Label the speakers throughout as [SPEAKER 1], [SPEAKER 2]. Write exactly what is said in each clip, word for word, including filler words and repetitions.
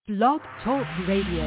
[SPEAKER 1] Blog Talk Radio.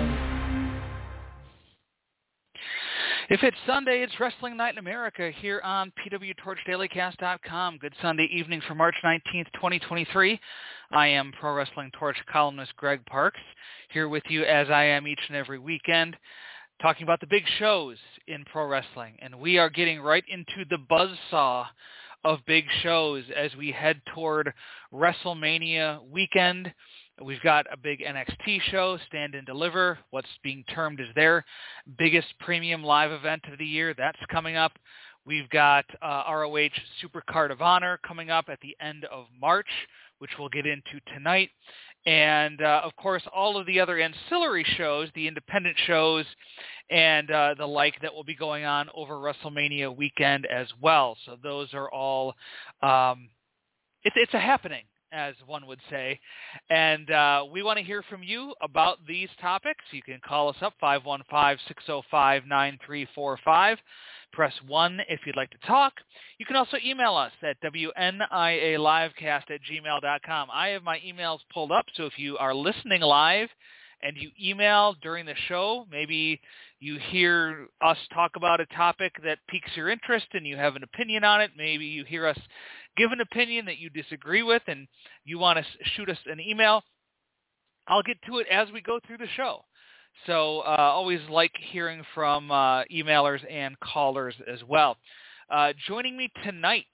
[SPEAKER 2] If it's Sunday, it's Wrestling Night in America here on P W Torch Daily Cast dot com. Good Sunday evening for March nineteenth, twenty twenty-three. I am Pro Wrestling Torch columnist Greg Parks, here with you as I am each and every weekend, talking about the big shows in pro wrestling. And we are getting right into the buzzsaw of big shows as we head toward WrestleMania weekend. We've got a big N X T show, Stand and Deliver, what's being termed as their biggest premium live event of the year. That's coming up. We've got uh, R O H Supercard of Honor coming up at the end of March, which we'll get into tonight. And, uh, of course, all of the other ancillary shows, the independent shows, and uh, the like that will be going on over WrestleMania weekend as well. So those are all um, – it's, it's a happening, as one would say. And uh, we want to hear from you about these topics. You can call us up, five one five, six oh five, nine three four five. Press one if you'd like to talk. You can also email us at W N I A livecast at gmail dot com. I have my emails pulled up, so if you are listening live and you email during the show, maybe you hear us talk about a topic that piques your interest and you have an opinion on it. Maybe you hear us give an opinion that you disagree with and you want to shoot us an email. I'll get to it as we go through the show. So uh, always like hearing from uh, emailers and callers as well. Uh, joining me tonight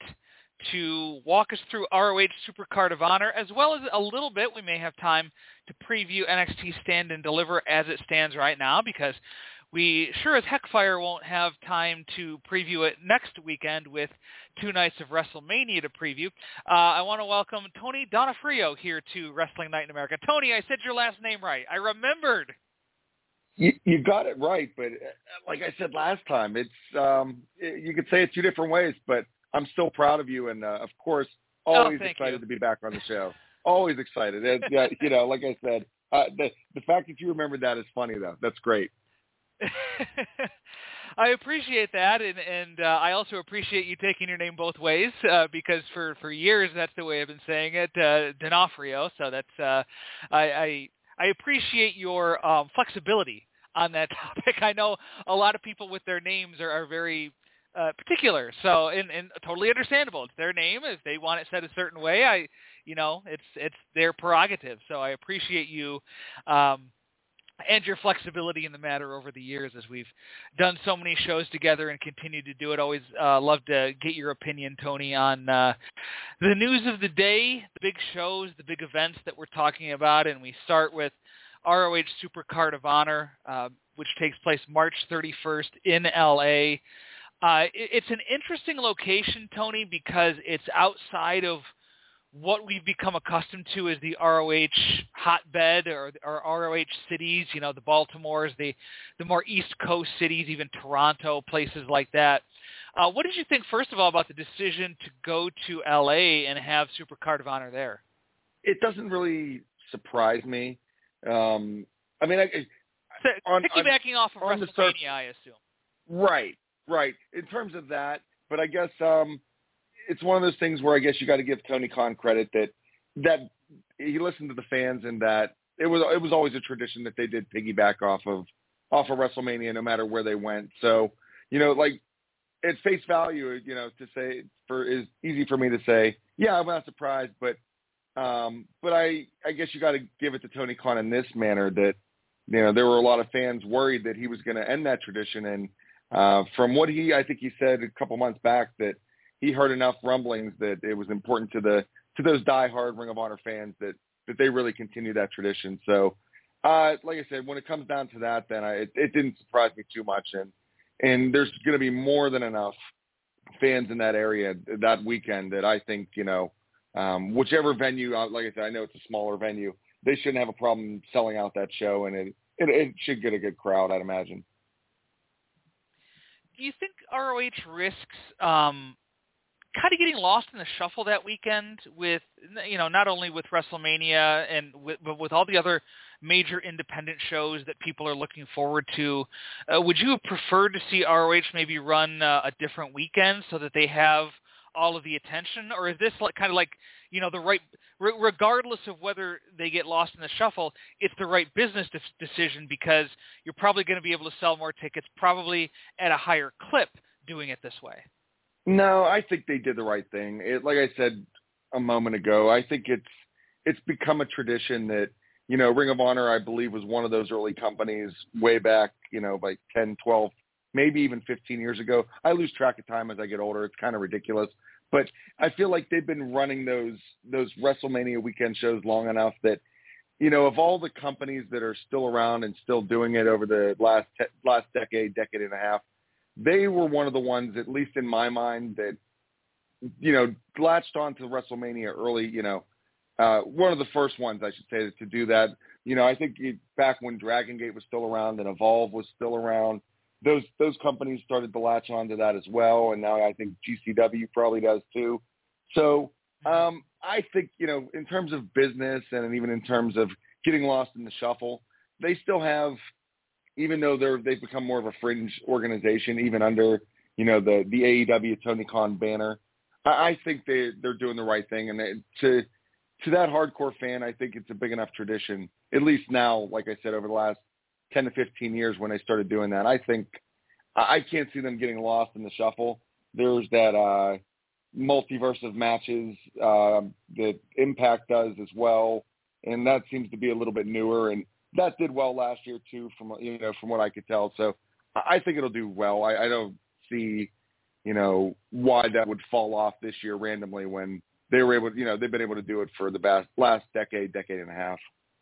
[SPEAKER 2] to walk us through R O H Supercard of Honor, as well as a little bit, we may have time to preview N X T Stand and Deliver as it stands right now, because we sure as heckfire won't have time to preview it next weekend with two nights of WrestleMania to preview. Uh, I want to welcome Tony Donofrio here to Wrestling Night in America. Tony, I said your last name right. I remembered.
[SPEAKER 3] You, you got it right, but like I said last time, it's um, you could say it two different ways, but I'm still proud of you, and uh, of course, always
[SPEAKER 2] oh,
[SPEAKER 3] excited
[SPEAKER 2] you.
[SPEAKER 3] to be back on the show. Always excited. And, uh, you know, like I said, uh, the the fact that you remembered that is funny, though. That's great.
[SPEAKER 2] I appreciate that, and, and uh, I also appreciate you taking your name both ways, uh, because for, for years that's the way I've been saying it, uh, Donofrio. So that's uh, I, I I appreciate your um, flexibility on that topic. I know a lot of people with their names are, are very uh, particular, so and, and totally understandable. It's their name. If they want it said a certain way, I, you know, it's it's their prerogative. So I appreciate you um, and your flexibility in the matter over the years as we've done so many shows together and continue to do it. Always uh, love to get your opinion, Tony, on uh, the news of the day, the big shows, the big events that we're talking about. And we start with R O H Supercard of Honor, uh, which takes place March thirty-first in L A. Uh, it, it's an interesting location, Tony, because it's outside of what we've become accustomed to as the R O H hotbed or, or R O H cities, you know, the Baltimores, the, the more East Coast cities, even Toronto, places like that. Uh, what did you think, first of all, about the decision to go to L A and have Supercard of Honor there?
[SPEAKER 3] It doesn't really surprise me. Um, I mean, I,
[SPEAKER 2] so,
[SPEAKER 3] on,
[SPEAKER 2] piggybacking
[SPEAKER 3] on,
[SPEAKER 2] off of
[SPEAKER 3] on
[SPEAKER 2] WrestleMania, I assume.
[SPEAKER 3] Right, right. In terms of that, but I guess um, it's one of those things where I guess you got to give Tony Khan credit that that he listened to the fans, and that it was it was always a tradition that they did piggyback off of off of WrestleMania, no matter where they went. So, you know, like at face value, you know, to say for is easy for me to say, yeah, I'm not surprised, but um, but I I guess you got to give it to Tony Khan in this manner that, you know, there were a lot of fans worried that he was going to end that tradition, and uh, from what he I think he said a couple months back that he heard enough rumblings that it was important to the to those diehard Ring of Honor fans that, that they really continue that tradition. So, uh, like I said, when it comes down to that, then I, it, it didn't surprise me too much. And and there's going to be more than enough fans in that area that weekend that I think, you know, um, whichever venue, like I said, I know it's a smaller venue, they shouldn't have a problem selling out that show, and it it, it should get a good crowd, I'd imagine.
[SPEAKER 2] Do you think R O H risks um, kind of getting lost in the shuffle that weekend with, you know, not only with WrestleMania and with, but with all the other major independent shows that people are looking forward to? Uh, would you have preferred to see R O H maybe run uh, a different weekend so that they have all of the attention, or is this like kind of like, you know, the right re- regardless of whether they get lost in the shuffle, it's the right business de- decision because you're probably going to be able to sell more tickets, probably at a higher clip doing it this way.
[SPEAKER 3] No, I think they did the right thing. It, like I said a moment ago, I think it's it's become a tradition that, you know, Ring of Honor, I believe, was one of those early companies way back, you know, like ten, twelve, maybe even fifteen years ago. I lose track of time as I get older. It's kind of ridiculous. But I feel like they've been running those those WrestleMania weekend shows long enough that, you know, of all the companies that are still around and still doing it over the last te- last decade, decade and a half, they were one of the ones, at least in my mind, that, you know, latched onto WrestleMania early, you know, uh, one of the first ones, I should say, to do that. You know, I think it, back when Dragon Gate was still around and Evolve was still around, those those companies started to latch onto that as well, and now I think G C W probably does too. So um, I think, you know, in terms of business and even in terms of getting lost in the shuffle, they still have, even though they're they've become more of a fringe organization, even under, you know, the the A E W Tony Khan banner, I, I think they they're doing the right thing, and they, to to that hardcore fan, I think it's a big enough tradition. At least now, like I said, over the last ten to fifteen years when they started doing that, I think I can't see them getting lost in the shuffle. There's that uh, multiverse of matches uh, that Impact does as well, and that seems to be a little bit newer, and that did well last year too, from you know from what I could tell. So I think it'll do well. I, I don't see, you know, why that would fall off this year randomly when they were able, you know, they've been able to do it for the best, last decade, decade and a half.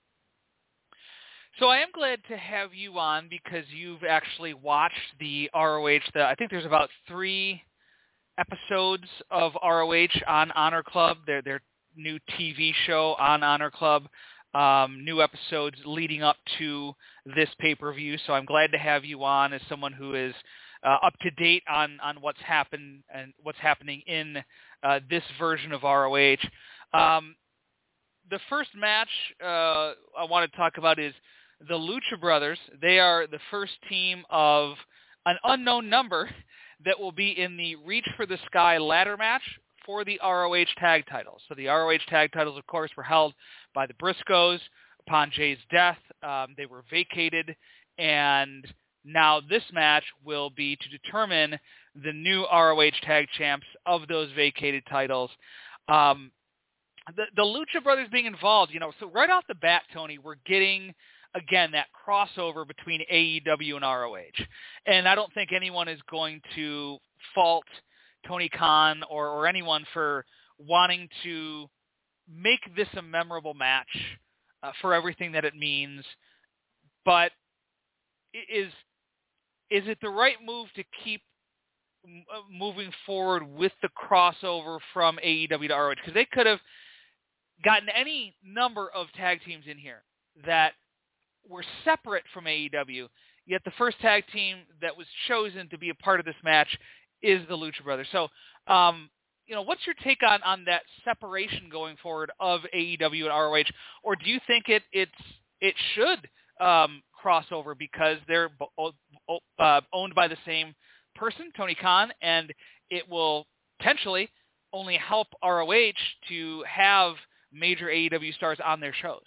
[SPEAKER 2] So I am glad to have you on because you've actually watched the R O H. The, I think there's about three episodes of R O H on Honor Club, their their new T V show on Honor Club. Um, new episodes leading up to this pay-per-view. So I'm glad to have you on as someone who is uh, up to date on, on what's happened and what's happening in uh, this version of R O H. Um, the first match uh, I want to talk about is the Lucha Brothers. They are the first team of an unknown number that will be in the Reach for the Sky ladder match for the R O H tag titles. So the R O H tag titles, of course, were held by the Briscoes upon Jay's death. Um, they were vacated, and now this match will be to determine the new R O H tag champs of those vacated titles. Um, the, the Lucha Brothers being involved, you know, so right off the bat, Tony, we're getting, again, that crossover between A E W and R O H. And I don't think anyone is going to fault Tony Khan or, or anyone for wanting to make this a memorable match uh, for everything that it means. But is is it the right move to keep m- moving forward with the crossover from A E W to R O H? Because they could have gotten any number of tag teams in here that were separate from A E W, yet the first tag team that was chosen to be a part of this match is the Lucha Brothers. So, um, you know, what's your take on, on that separation going forward of A E W and R O H, or do you think it it's it should um, cross over because they're bo- uh, owned by the same person, Tony Khan, and it will potentially only help R O H to have major A E W stars on their shows?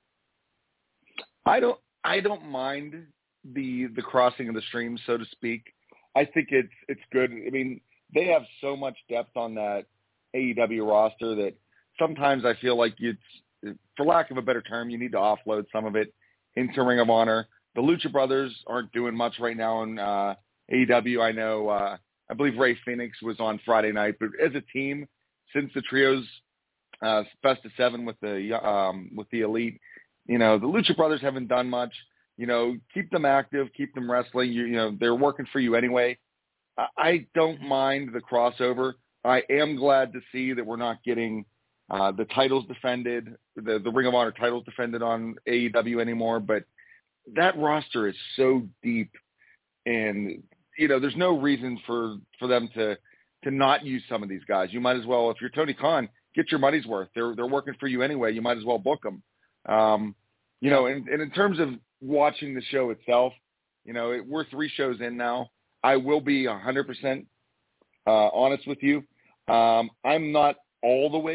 [SPEAKER 3] I don't I don't mind the the crossing of the streams, so to speak. I think it's it's good. I mean, they have so much depth on that A E W roster that sometimes I feel like it's, for lack of a better term, you need to offload some of it into Ring of Honor. The Lucha Brothers aren't doing much right now in uh, A E W. I know, uh, I believe Rey Fenix was on Friday night, but as a team, since the trios uh, best of seven with the um, with the Elite, you know, the Lucha Brothers haven't done much. You know, keep them active, keep them wrestling. You, you know, they're working for you anyway. I, I don't mind the crossover. I am glad to see that we're not getting uh, the titles defended, the, the Ring of Honor titles defended on A E W anymore. But that roster is so deep, and you know, there's no reason for, for them to to not use some of these guys. You might as well, if you're Tony Khan, get your money's worth. They're they're working for you anyway. You might as well book them. Um, you know, and, and in terms of watching the show itself, you know, it, we're three shows in now. I will be one hundred percent uh, honest with you. Um, I'm not all the way all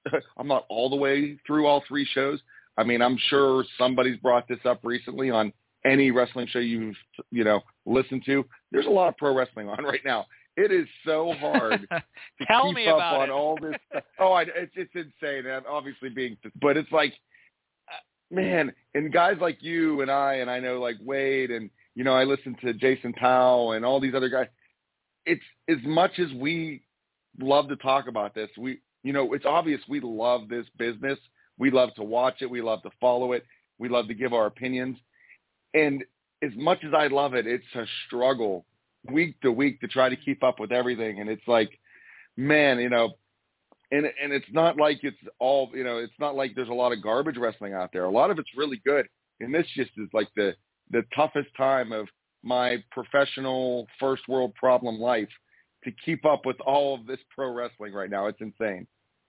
[SPEAKER 3] I'm not all the way through all three shows. I mean, I'm sure somebody's brought this up recently on any wrestling show you've, you know, listened to. There's a lot of pro wrestling on right now. It is so hard to
[SPEAKER 2] Tell
[SPEAKER 3] keep
[SPEAKER 2] me
[SPEAKER 3] up
[SPEAKER 2] about
[SPEAKER 3] on
[SPEAKER 2] it.
[SPEAKER 3] all this stuff. Oh, I, it's, it's insane. And obviously being, but it's like, man, and guys like you and I, and I know like Wade, and, you know, I listen to Jason Powell and all these other guys. It's as much as we love to talk about this. We, you know, it's obvious we love this business. We love to watch it. We love to follow it. We love to give our opinions. And as much as I love it, it's a struggle week to week to try to keep up with everything. And it's like, man, you know, and and it's not like it's all, you know, it's not like there's a lot of garbage wrestling out there. A lot of it's really good. And this just is like the, the toughest time of my professional first world problem life to keep up with all of this pro wrestling right now. It's insane.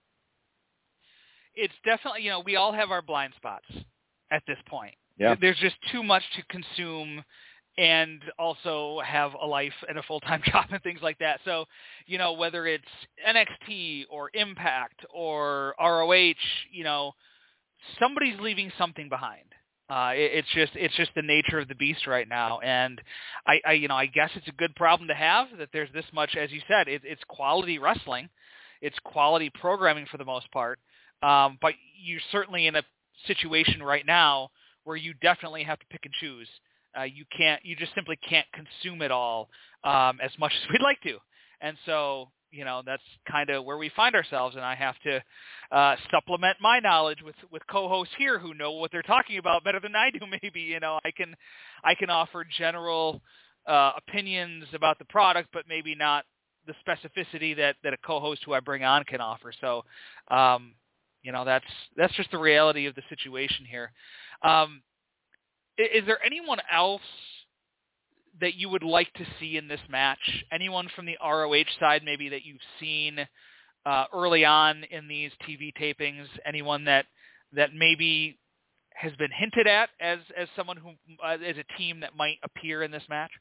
[SPEAKER 2] It's definitely, you know, we all have our blind spots at this point.
[SPEAKER 3] Yeah.
[SPEAKER 2] There's just too much to consume and also have a life and a full-time job and things like that. So, you know, whether it's N X T or Impact or R O H, you know, somebody's leaving something behind. Uh, it, it's just it's just the nature of the beast right now, and I, I you know I guess it's a good problem to have that there's this much, as you said, it, it's quality wrestling, it's quality programming for the most part, um, but you're certainly in a situation right now where you definitely have to pick and choose. Uh, you can't, you just simply can't consume it all um, as much as we'd like to. And so, you know, that's kind of where we find ourselves, and I have to uh, supplement my knowledge with, with co-hosts here who know what they're talking about better than I do. Maybe, you know, I can, I can offer general uh, opinions about the product, but maybe not the specificity that, that a co-host who I bring on can offer. So, um, you know, that's, that's just the reality of the situation here. Um, Is there anyone else that you would like to see in this match? Anyone from the R O H side maybe that you've seen uh, early on in these T V tapings? Anyone that that maybe has been hinted at as as someone who uh, as a team that might appear in this match?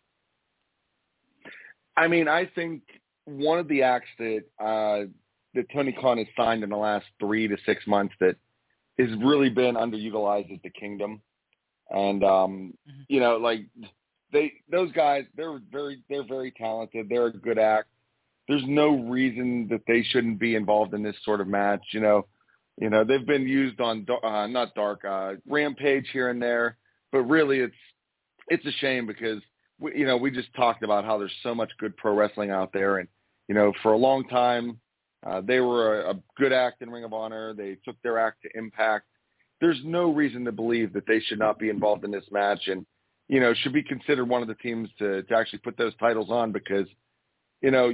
[SPEAKER 3] I mean, I think one of the acts that uh, that Tony Khan has signed in the last three to six months that has really been underutilized is the Kingdom. And, um, mm-hmm. you know, like they, those guys, they're very, they're very talented. They're a good act. There's no reason that they shouldn't be involved in this sort of match. You know, you know, they've been used on, uh, not Dark, uh, Rampage here and there, but really it's, it's a shame because we, you know, we just talked about how there's so much good pro wrestling out there. And, you know, for a long time, uh, they were a, a good act in Ring of Honor. They took their act to Impact. There's no reason to believe that they should not be involved in this match and, you know, should be considered one of the teams to, to actually put those titles on because, you know,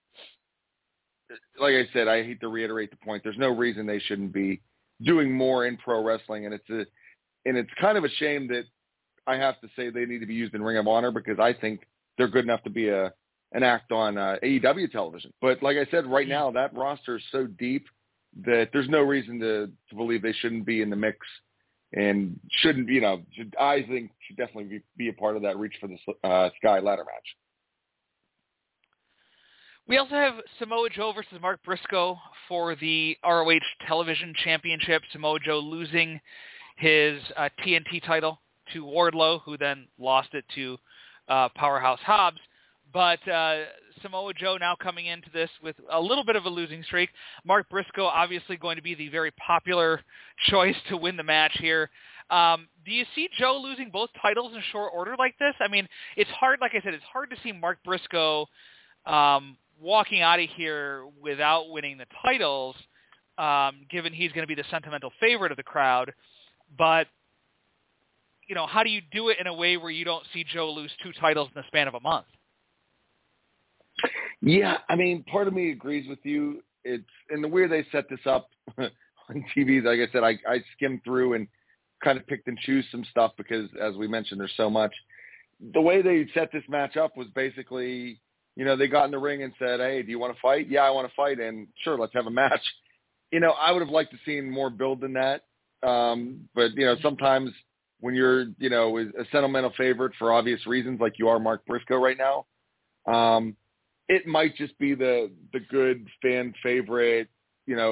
[SPEAKER 3] like I said, I hate to reiterate the point. There's no reason they shouldn't be doing more in pro wrestling. And it's a, and it's kind of a shame that I have to say they need to be used in Ring of Honor because I think they're good enough to be a, an act on uh, A E W television. But like I said, right now that roster is so deep that there's no reason to, to believe they shouldn't be in the mix and shouldn't, you know, should, I think should definitely be, be a part of that reach for the uh, Sky ladder match.
[SPEAKER 2] We also have Samoa Joe versus Mark Briscoe for the R O H Television Championship. Samoa Joe losing his uh, T N T title to Wardlow, who then lost it to uh, Powerhouse Hobbs. But uh, Samoa Joe now coming into this with a little bit of a losing streak. Mark Briscoe obviously going to be the very popular choice to win the match here. Um, do you see Joe losing both titles in short order like this? I mean, it's hard, like I said, it's hard to see Mark Briscoe um, walking out of here without winning the titles, um, given he's going to be the sentimental favorite of the crowd. But, you know, how do you do it in a way where you don't see Joe lose two titles in the span of a month?
[SPEAKER 3] Yeah, I mean, part of me agrees with you. It's and the way they set this up on T V, like I said, I, I skimmed through and kind of picked and choose some stuff because, as we mentioned, there's so much. The way they set this match up was basically, you know, they got in the ring and said, hey, do you want to fight? Yeah, I want to fight. And sure, let's have a match. You know, I would have liked to seen more build than that. Um, but, you know, sometimes when you're, you know, a sentimental favorite for obvious reasons, like you are Mark Briscoe right now, um, it might just be the, the good fan favorite, you know,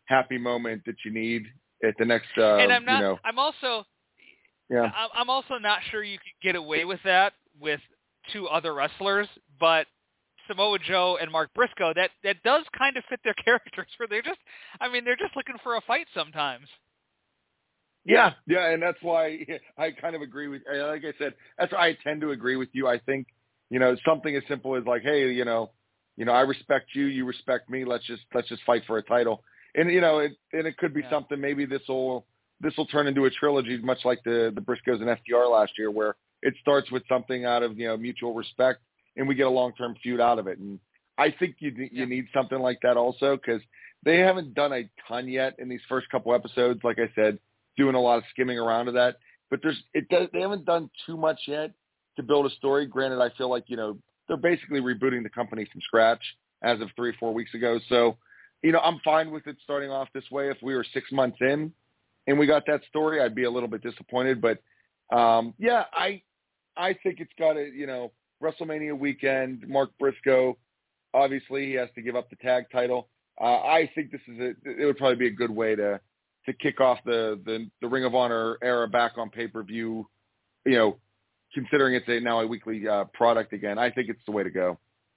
[SPEAKER 3] happy moment that you need at the next, uh,
[SPEAKER 2] and I'm not.
[SPEAKER 3] you know.
[SPEAKER 2] I'm also.
[SPEAKER 3] Yeah.
[SPEAKER 2] I'm also not sure you could get away with that with two other wrestlers, but Samoa Joe and Mark Briscoe, that that does kind of fit their characters. Where they're just, I mean, they're just looking for a fight sometimes.
[SPEAKER 3] Yeah, yeah, and that's why I kind of agree with. Like I said, that's why I tend to agree with you. I think, you know, something as simple as like, hey, you know, you know, I respect you, you respect me. Let's just let's just fight for a title, and you know, it and it could be
[SPEAKER 2] Yeah.
[SPEAKER 3] something. Maybe this will this will turn into a trilogy, much like the the Briscoes and F D R last year, where it starts with something out of, you know, mutual respect, and we get a long term feud out of it. And I think you you
[SPEAKER 2] Yeah.
[SPEAKER 3] need something like that also, because they haven't done a ton yet in these first couple episodes. Like I said, doing a lot of skimming around of that, but there's it does they haven't done too much yet to build a story. Granted, I feel like, you know, they're basically rebooting the company from scratch as of three or four weeks ago. So, you know, I'm fine with it starting off this way. If we were six months in and we got that story, I'd be a little bit disappointed. But um, yeah, I I think it's got to, you know, WrestleMania weekend. Mark Briscoe, obviously, he has to give up the tag title. Uh, I think this is a it would probably be a good way to. to kick off the, the, the Ring of Honor era back on pay-per-view, you know, considering it's a, now a weekly uh, product again. I think it's the way to go.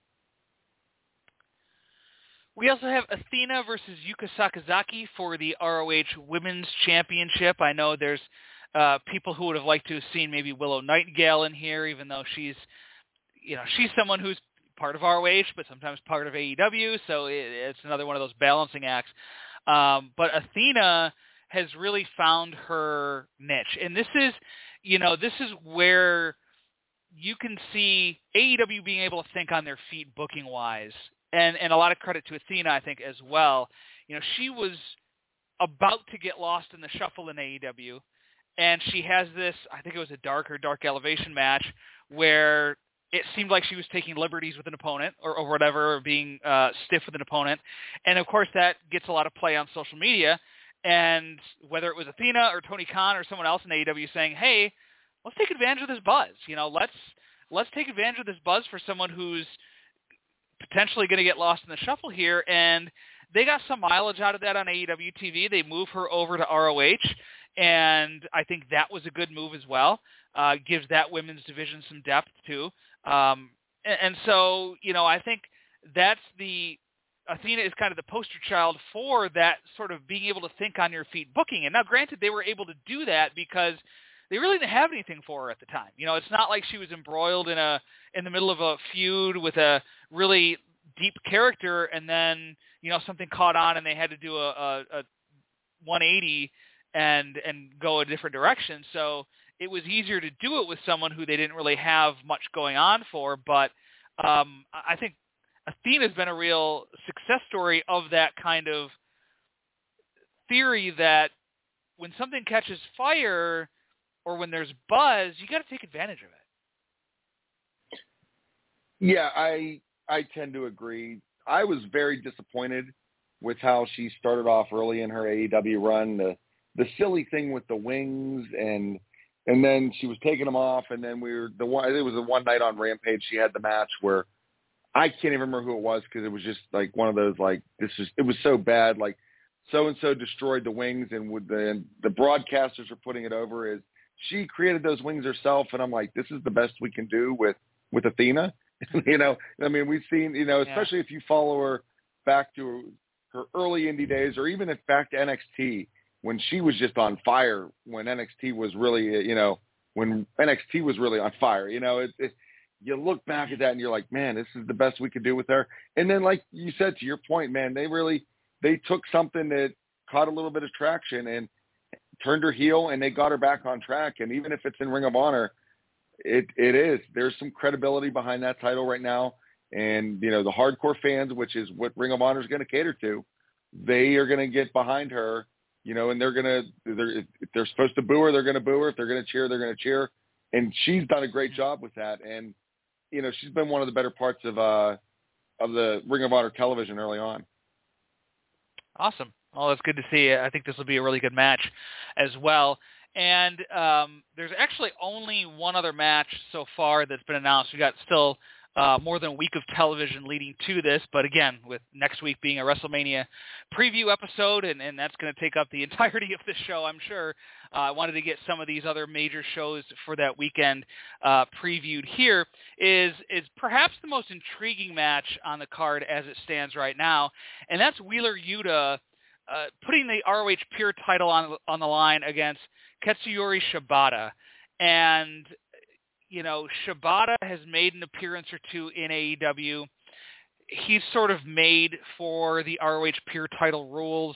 [SPEAKER 2] We also have Athena versus Yuka Sakazaki for the R O H Women's Championship. I know there's uh, people who would have liked to have seen maybe Willow Nightingale in here, even though she's, you know, she's someone who's part of R O H, but sometimes part of A E W, so it, it's another one of those balancing acts. Um, but Athena has really found her niche. And this is, you know, this is where you can see A E W being able to think on their feet booking-wise. And, and a lot of credit to Athena, I think, as well. You know, she was about to get lost in the shuffle in A E W, and she has this, I think it was a dark or dark elevation match, where it seemed like she was taking liberties with an opponent or, or whatever, or being uh, stiff with an opponent. And, of course, that gets a lot of play on social media. And whether it was Athena or Tony Khan or someone else in A E W saying, hey, let's take advantage of this buzz. You know, let's let's take advantage of this buzz for someone who's potentially going to get lost in the shuffle here. And they got some mileage out of that on A E W T V. They moved her over to R O H, and I think that was a good move as well. Uh, gives that women's division some depth, too. Um, and, and so, you know, I think that's the Athena is kind of the poster child for that sort of being able to think on your feet booking. And now, granted, they were able to do that because they really didn't have anything for her at the time. You know, it's not like she was embroiled in a in the middle of a feud with a really deep character, and then, you know, something caught on and they had to do a, a, a one eighty and and go a different direction. So it was easier to do it with someone who they didn't really have much going on for. But um, I think Athena's been a real success story of that kind of theory that when something catches fire or when there's buzz, you got to take advantage of it.
[SPEAKER 3] Yeah, I I tend to agree. I was very disappointed with how she started off early in her A E W run. The the silly thing with the wings, and and then she was taking them off, and then we were the one. It was the one night on Rampage she had the match where I can't even remember who it was because it was just like one of those like this is it was so bad, like so and so destroyed the wings, and with the the broadcasters are putting it over as she created those wings herself, and I'm like, this is the best we can do with with Athena. You know, I mean, we've seen, you know, especially yeah. if you follow her back to her early indie days, or even if back to N X T when she was just on fire, when N X T was really, you know, when N X T was really on fire, you know, it, it, you look back at that and you're like, man, this is the best we could do with her. And then, like you said, to your point, man, they really, they took something that caught a little bit of traction and turned her heel, and they got her back on track. And even if it's in Ring of Honor, It it is. There's some credibility behind that title right now, and you know the hardcore fans, which is what Ring of Honor is going to cater to, they are going to get behind her, you know, and they're going to they're if they're supposed to boo her, they're going to boo her. If they're going to cheer, they're going to cheer, and she's done a great job with that. And you know she's been one of the better parts of uh of the Ring of Honor television early on.
[SPEAKER 2] Awesome. Well, it's good to see. I think this will be a really good match as well. And um, there's actually only one other match so far that's been announced. We got still uh, more than a week of television leading to this. But again, with next week being a WrestleMania preview episode, and, and that's going to take up the entirety of the show, I'm sure. Uh, I wanted to get some of these other major shows for that weekend uh, previewed here. Is is perhaps the most intriguing match on the card as it stands right now, and that's Wheeler Yuta uh, putting the R O H Pure title on on the line against Katsuyori Shibata. And you know, Shibata has made an appearance or two in A E W. He's sort of made for the R O H Pure title rules.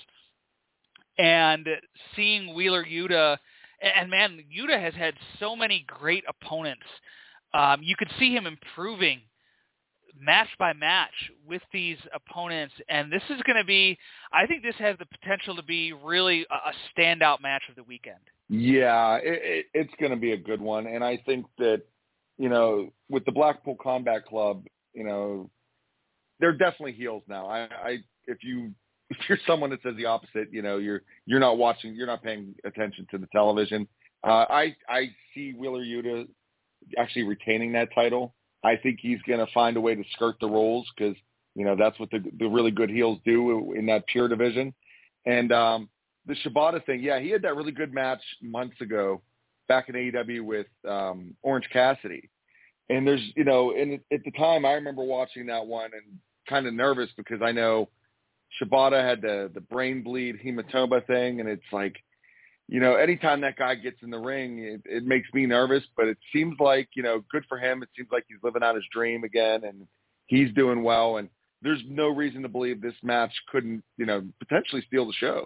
[SPEAKER 2] And seeing Wheeler Yuta, and man, Yuta has had so many great opponents. Um, you could see him improving match by match with these opponents. And this is going to be, I think this has the potential to be really a, a standout match of the weekend.
[SPEAKER 3] Yeah, it, it, it's going to be a good one. And I think that, you know, with the Blackpool Combat Club, you know, they're definitely heels now. I, I if you if you're someone that says the opposite, you know, you're you're not watching, you're not paying attention to the television. Uh, I I see Wheeler Yuta actually retaining that title. I think he's going to find a way to skirt the rules because, you know, that's what the the really good heels do in that Pure division. And um, the Shibata thing, yeah, he had that really good match months ago back in A E W with um, Orange Cassidy. And there's, you know, and at the time I remember watching that one and kind of nervous because I know Shibata had the, the brain bleed hematoma thing. And it's like, you know, anytime that guy gets in the ring, it, it makes me nervous, but it seems like, you know, good for him. It seems like he's living out his dream again and he's doing well. And there's no reason to believe this match couldn't, you know, potentially steal the show.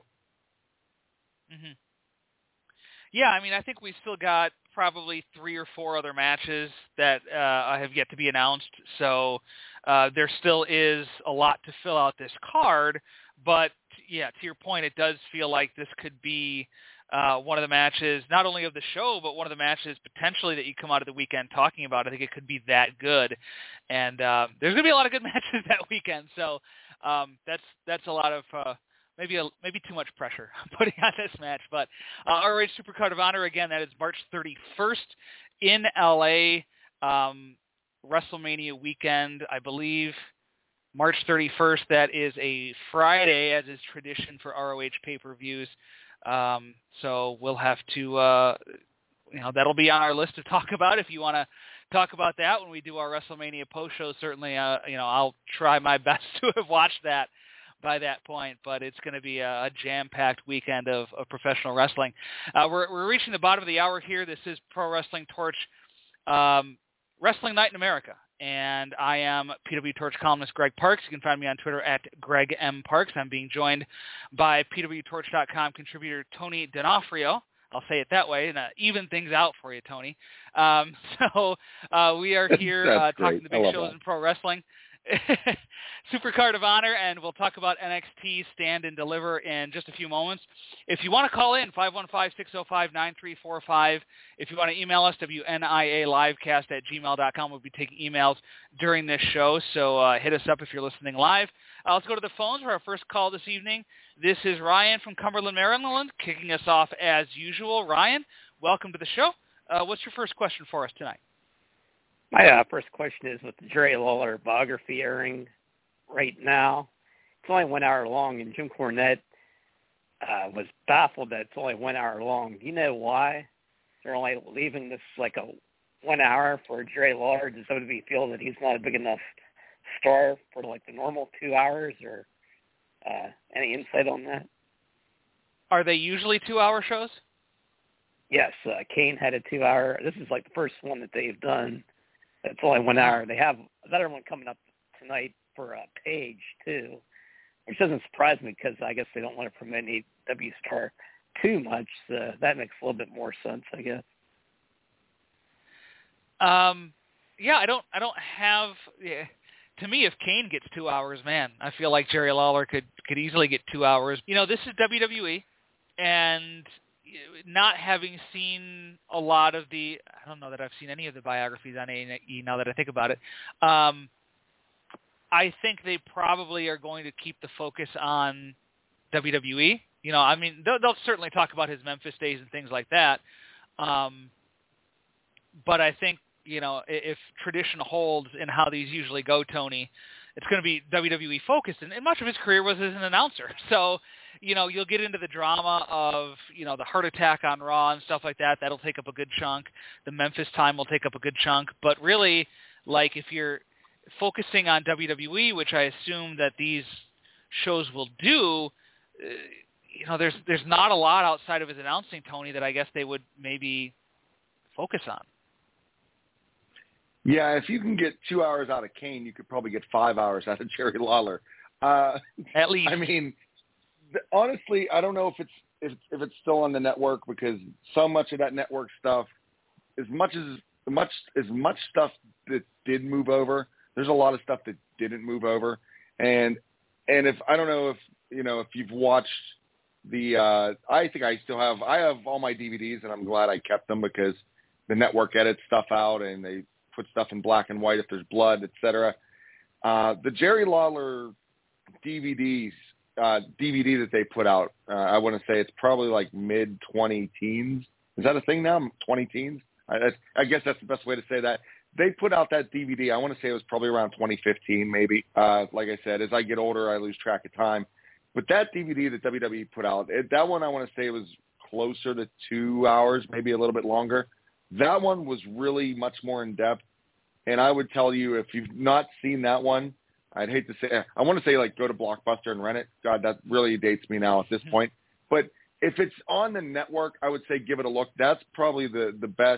[SPEAKER 2] Mm-hmm. Yeah, I mean, I think we still got probably three or four other matches that uh, have yet to be announced. So uh, there still is a lot to fill out this card. But, yeah, to your point, it does feel like this could be uh, one of the matches, not only of the show, but one of the matches potentially that you come out of the weekend talking about. I think it could be that good. And uh, there's going to be a lot of good matches that weekend. So um, that's that's a lot of uh, – Maybe a, maybe too much pressure putting on this match, but uh, R O H Supercard of Honor, again, that is March thirty-first in L A, um, WrestleMania weekend, I believe, March thirty-first. That is a Friday, as is tradition for R O H pay-per-views. Um, so we'll have to, uh, you know, that'll be on our list to talk about if you want to talk about that when we do our WrestleMania post show. Certainly, uh, you know, I'll try my best to have watched that by that point, but it's going to be a, a jam-packed weekend of, of professional wrestling. Uh, we're, we're reaching the bottom of the hour here. This is Pro Wrestling Torch, um, Wrestling Night in America, and I am P W Torch columnist Greg Parks. You can find me on Twitter at Greg M. Parks. I'm being joined by P W Torch dot com contributor Tony D'Onofrio. I'll say it that way, and uh, even things out for you, Tony. Um, so uh, we are here uh, talking the big shows that in pro wrestling. Supercard of Honor, and we'll talk about N X T Stand and Deliver in just a few moments. If you want to call in, five one five, six oh five, nine three four five. If you want to email us, W N I A livecast at gmail dot com. We'll be taking emails during this show, so uh, hit us up if you're listening live. Uh, let's go to the phones for our first call this evening. This is Ryan from Cumberland, Maryland, kicking us off as usual. Ryan, welcome to the show. Uh, what's your first question for us tonight?
[SPEAKER 1] My uh, first question is with the Jerry Lawler biography airing right now. It's only one hour long, and Jim Cornette uh, was baffled that it's only one hour long. Do you know why they're only leaving this like a one hour for Jerry Lawler? Does W W E feel that he's not a big enough star for like the normal two hours, or uh, any insight on that?
[SPEAKER 2] Are they usually two-hour shows?
[SPEAKER 1] Yes, uh, Kane had a two-hour. This is like the first one that they've done. It's only one hour. They have another one coming up tonight for uh, Page, too, which doesn't surprise me because I guess they don't want to promote an A E W star too much. So that makes a little bit more sense, I guess.
[SPEAKER 2] Um, yeah, I don't I don't have yeah. – to me, if Kane gets two hours, man, I feel like Jerry Lawler could, could easily get two hours. You know, this is W W E, and – not having seen a lot of the, I don't know that I've seen any of the biographies on A and E now that I think about it. Um, I think they probably are going to keep the focus on W W E. You know, I mean, they'll, they'll certainly talk about his Memphis days and things like that. Um, but I think you know, if tradition holds in how these usually go, Tony, it's going to be W W E focused, and, and much of his career was as an announcer. So, you know, you'll get into the drama of, you know, the heart attack on Raw and stuff like that. That'll take up a good chunk. The Memphis time will take up a good chunk. But really, like, if you're focusing on W W E, which I assume that these shows will do, uh, you know, there's there's not a lot outside of his announcing, Tony, that I guess they would maybe focus on.
[SPEAKER 3] Yeah, if you can get two hours out of Kane, you could probably get five hours out of Jerry Lawler. Uh,
[SPEAKER 2] At least.
[SPEAKER 3] I mean, th- honestly, I don't know if it's if, if it's still on the network, because so much of that network stuff, as much as much as much stuff that did move over, there's a lot of stuff that didn't move over, and and if I don't know if you know if you've watched the, uh, I think I still have I have all my D V Ds, and I'm glad I kept them, because the network edits stuff out and they put stuff in black and white if there's blood, et cetera. Uh, the Jerry Lawler D V Ds, uh, D V D that they put out, uh, I want to say it's probably like mid twenty teens. Is that a thing now? twenty teens? I, I guess that's the best way to say that. They put out that D V D. I want to say it was probably around twenty fifteen, maybe. Uh, like I said, as I get older, I lose track of time. But that D V D that W W E put out, it, that one I want to say was closer to two hours, maybe a little bit longer. That one was really much more in-depth, and I would tell you, if you've not seen that one, I'd hate to say – I want to say, like, go to Blockbuster and rent it. God, that really dates me now at this point. But if it's on the network, I would say give it a look. That's probably the, the best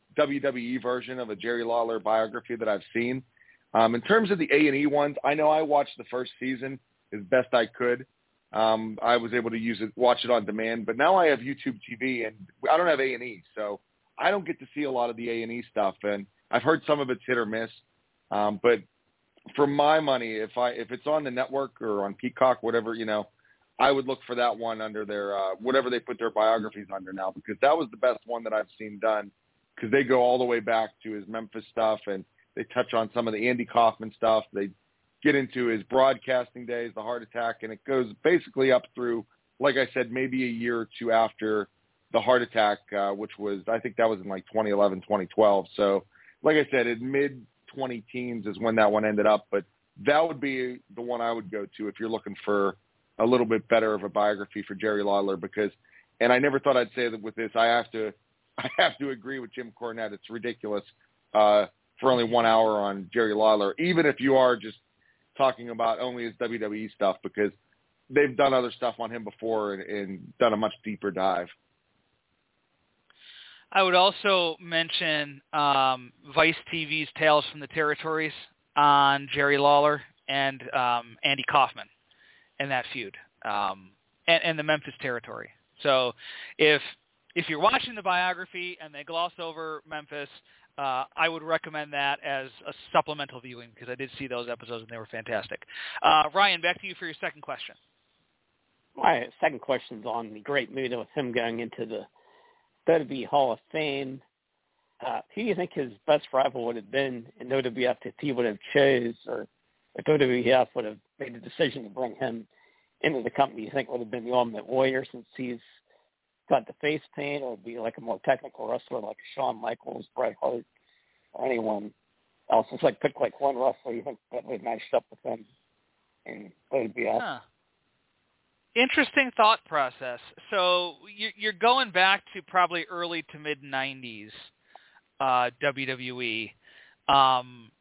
[SPEAKER 3] W W E version of a Jerry Lawler biography that I've seen. Um, in terms of the A and E ones, I know I watched the first season as best I could. Um, I was able to use it, watch it on demand, but now I have YouTube T V, and I don't have A and E, so – I don't get to see a lot of the A and E stuff, and I've heard some of it's hit or miss. Um, but for my money, if I if it's on the network or on Peacock, whatever, you know, I would look for that one under their uh, whatever they put their biographies under now, because that was the best one that I've seen done, because they go all the way back to his Memphis stuff, and they touch on some of the Andy Kaufman stuff. They get into his broadcasting days, the heart attack, and it goes basically up through, like I said, maybe a year or two after the heart attack, uh, which was, I think that was in like twenty eleven, twenty twelve. So like I said, in mid twenty teens is when that one ended up, but that would be the one I would go to if you're looking for a little bit better of a biography for Jerry Lawler, because, and I never thought I'd say that with this, I have to, I have to agree with Jim Cornette. It's ridiculous, uh, for only one hour on Jerry Lawler, even if you are just talking about only his W W E stuff, because they've done other stuff on him before and, and done a much deeper dive.
[SPEAKER 2] I would also mention um, Vice T V's Tales from the Territories on Jerry Lawler and um, Andy Kaufman and that feud, um, and, and the Memphis territory. So if if you're watching the biography and they gloss over Memphis, uh, I would recommend that as a supplemental viewing, because I did see those episodes and they were fantastic. Uh, Ryan, back to you for your second question.
[SPEAKER 1] My second question is on the Great Muta, with him going into the W W E Hall of Fame. Uh, who do you think his best rival would have been in W W F if he would have chose, or if W W F would have made the decision to bring him into the company? You think would have been the Ultimate Warrior, since he's got the face paint, or would be like a more technical wrestler like Shawn Michaels, Bret Hart, or anyone else? It's like pick like one wrestler you think that would have matched up with him in W W F.
[SPEAKER 2] Huh. Interesting thought process. So you're going back to probably early to mid nineties uh, W W E. Um,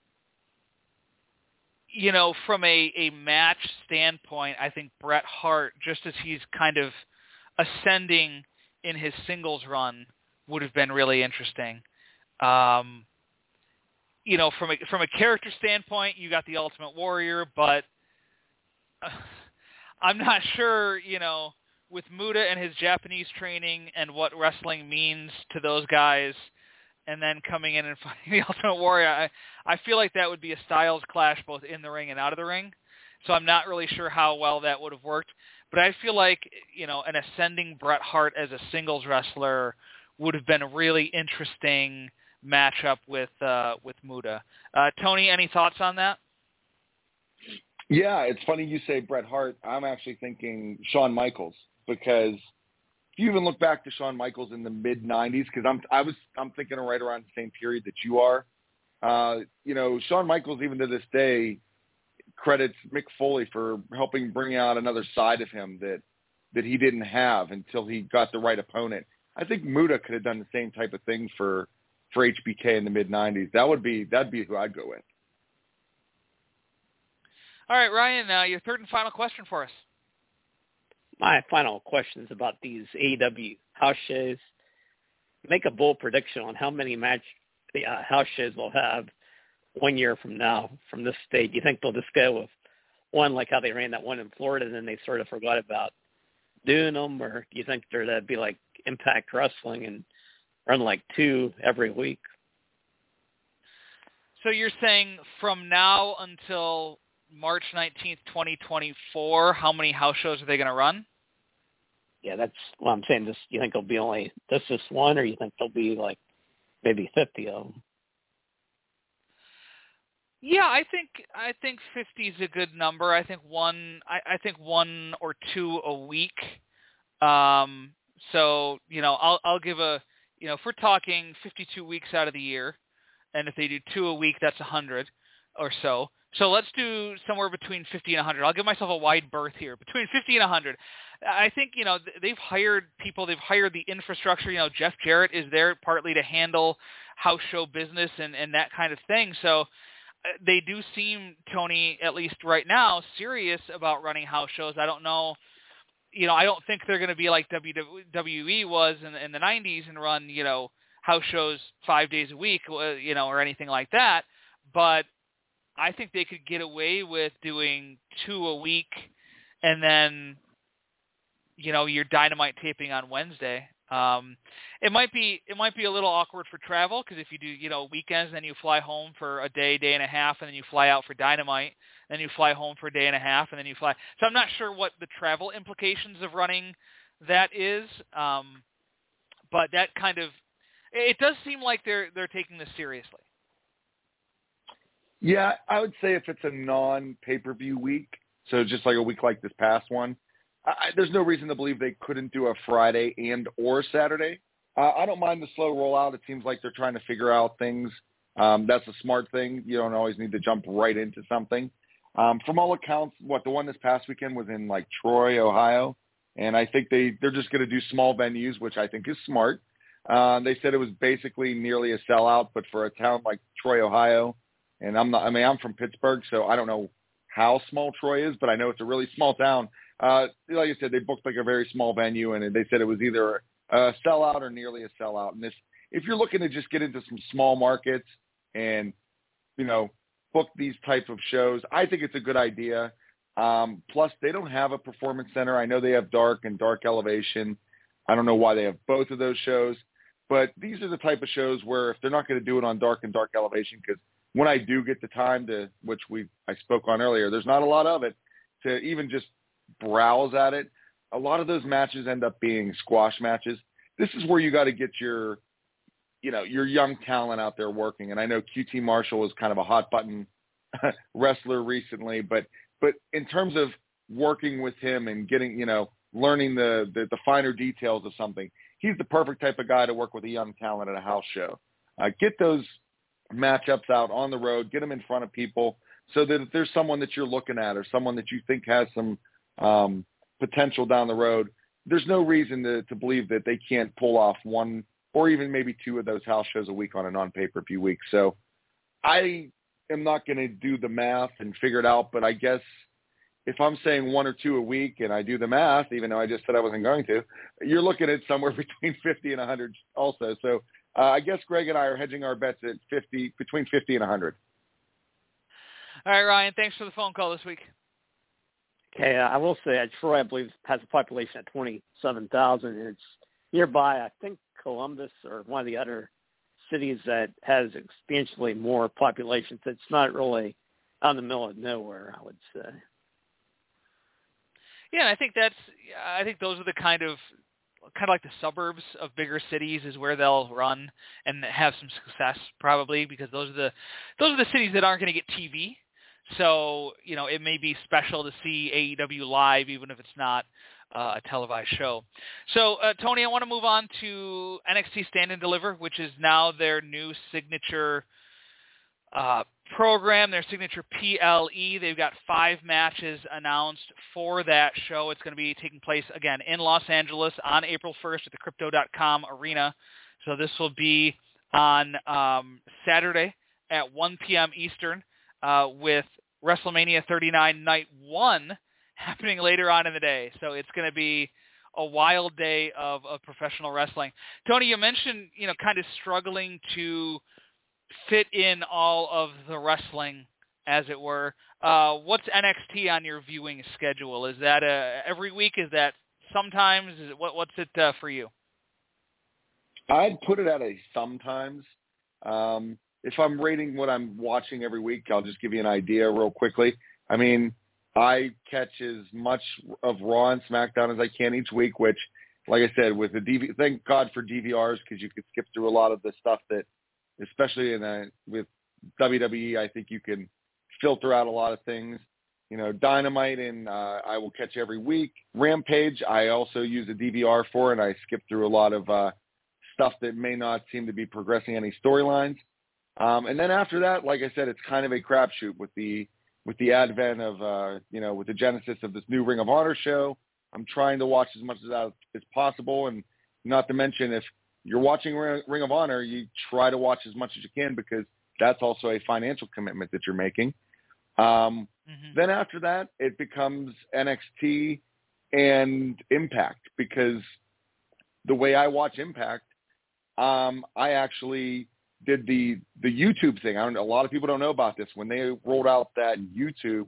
[SPEAKER 2] you know, from a, a match standpoint, I think Bret Hart, just as he's kind of ascending in his singles run, would have been really interesting. Um, you know, from a from a character standpoint, you got the Ultimate Warrior, but Uh, I'm not sure, you know, with Muta and his Japanese training and what wrestling means to those guys, and then coming in and fighting the Ultimate Warrior, I, I feel like that would be a styles clash both in the ring and out of the ring. So I'm not really sure how well that would have worked. But I feel like, you know, an ascending Bret Hart as a singles wrestler would have been a really interesting matchup with uh, with Muta. Uh, Tony, any thoughts on that?
[SPEAKER 3] Yeah, it's funny you say Bret Hart. I'm actually thinking Shawn Michaels, because if you even look back to Shawn Michaels in the mid nineties, because I'm I was I'm thinking right around the same period that you are. Uh, you know, Shawn Michaels, even to this day, credits Mick Foley for helping bring out another side of him that that he didn't have until he got the right opponent. I think Muta could have done the same type of thing for for H B K in the mid nineties. That would be that'd be who I'd go with.
[SPEAKER 2] All right, Ryan, uh, your third and final question for us.
[SPEAKER 1] My final question is about these A E W house shows. Make a bold prediction on how many match the uh, house shows we'll have one year from now from this state. Do you think they'll just go with one like how they ran that one in Florida and then they sort of forgot about doing them, or do you think there that'd be like Impact Wrestling and run like two every week?
[SPEAKER 2] So you're saying from now until March nineteenth, twenty twenty-four, how many house shows are they going to run?
[SPEAKER 1] Yeah, that's what I'm saying. This, you think it'll be only this this one, or you think there'll be like maybe fifty of them?
[SPEAKER 2] Yeah, I think I think fifty is a good number. I think one I, I think one or two a week. Um, so you know, I'll I'll give a you know if we're talking fifty-two weeks out of the year, and if they do two a week, that's a hundred or so. So let's do somewhere between fifty and a hundred. I'll give myself a wide berth here, between fifty and a hundred. I think, you know, they've hired people. They've hired the infrastructure. You know, Jeff Jarrett is there partly to handle house show business and, and that kind of thing. So they do seem, Tony, at least right now, serious about running house shows. I don't know. You know, I don't think they're going to be like W W E was in, in the nineties and run, you know, house shows five days a week, you know, or anything like that. But I think they could get away with doing two a week and then, you know, your Dynamite taping on Wednesday. Um, it might be it might be a little awkward for travel because if you do, you know, weekends, then you fly home for a day, day and a half, and then you fly out for Dynamite, then you fly home for a day and a half, and then you fly. So I'm not sure what the travel implications of running that is, um, but that kind of it does seem like they're they're taking this seriously.
[SPEAKER 3] Yeah, I would say if it's a non-pay-per-view week, so just like a week like this past one, I, there's no reason to believe they couldn't do a Friday and or Saturday. Uh, I don't mind the slow rollout. It seems like they're trying to figure out things. Um, that's a smart thing. You don't always need to jump right into something. Um, from all accounts, what the one this past weekend was in like Troy, Ohio, and I think they, they're just going to do small venues, which I think is smart. Uh, they said it was basically nearly a sellout, but for a town like Troy, Ohio, and I'm not, I mean, I'm from Pittsburgh, so I don't know how small Troy is, but I know it's a really small town. Uh, like I said, they booked like a very small venue, and they said it was either a sellout or nearly a sellout. And this, if you're looking to just get into some small markets and, you know, book these type of shows, I think it's a good idea. Um, plus, they don't have a performance center. I know they have Dark and Dark Elevation. I don't know why they have both of those shows, but these are the type of shows where if they're not going to do it on Dark and Dark Elevation, because when I do get the time to, which we I spoke on earlier, there's not a lot of it, to even just browse at it. A lot of those matches end up being squash matches. This is where you got to get your, you know, your young talent out there working. And I know Q T Marshall was kind of a hot button wrestler recently, but but in terms of working with him and getting, you know, learning the, the the finer details of something, he's the perfect type of guy to work with a young talent at a house show. Uh, get those matchups out on the road, get them in front of people so that if there's someone that you're looking at or someone that you think has some um, potential down the road, there's no reason to, to believe that they can't pull off one or even maybe two of those house shows a week on a non-pay-per-view week. So I am not going to do the math and figure it out, but I guess if I'm saying one or two a week and I do the math, even though I just said I wasn't going to, you're looking at somewhere between fifty and one hundred also. So Uh, I guess Greg and I are hedging our bets at fifty, between fifty and one hundred.
[SPEAKER 2] All right, Ryan, thanks for the phone call this week.
[SPEAKER 1] Okay, uh, I will say uh, Troy, I believe, has a population of twenty-seven thousand, and it's nearby, I think, Columbus or one of the other cities that has substantially more population. So it's not really out in the middle of nowhere, I would say.
[SPEAKER 2] Yeah, and I think that's, I think those are the kind of, kind of like the suburbs of bigger cities is where they'll run and have some success probably, because those are the those are the cities that aren't going to get T V. So, you know, it may be special to see A E W live, even if it's not uh, a televised show. So, uh, Tony, I want to move on to N X T Stand and Deliver, which is now their new signature uh, program, their signature P L E. They've got five matches announced for that show. It's going to be taking place, again, in Los Angeles on April first at the Crypto dot com Arena. So this will be on um, Saturday at one p.m. Eastern uh, with WrestleMania thirty-nine Night one happening later on in the day. So it's going to be a wild day of, of professional wrestling. Tony, you mentioned, you know, kind of struggling to fit in all of the wrestling, as it were. Uh, what's N X T on your viewing schedule? Is that a, every week? Is that sometimes? Is it, what, what's it uh, for you?
[SPEAKER 3] I'd put it at a sometimes. Um, if I'm rating what I'm watching every week, I'll just give you an idea real quickly. I mean, I catch as much of Raw and SmackDown as I can each week, which, like I said, with the D V, thank God for D V Rs, because you could skip through a lot of the stuff that, especially in a, with W W E, I think you can filter out a lot of things. You know, Dynamite, and uh, I will catch every week. Rampage, I also use a D V R for, and I skip through a lot of uh, stuff that may not seem to be progressing any storylines. Um, and then after that, like I said, it's kind of a crapshoot with the with the advent of, uh, you know, with the genesis of this new Ring of Honor show. I'm trying to watch as much of that as possible, and not to mention, if you're watching Ring of Honor, you try to watch as much as you can, because that's also a financial commitment that you're making. Um, mm-hmm. Then after that, it becomes N X T and Impact, because the way I watch Impact, um, I actually did the the YouTube thing. I don't know, a lot of people don't know about this. When they rolled out that YouTube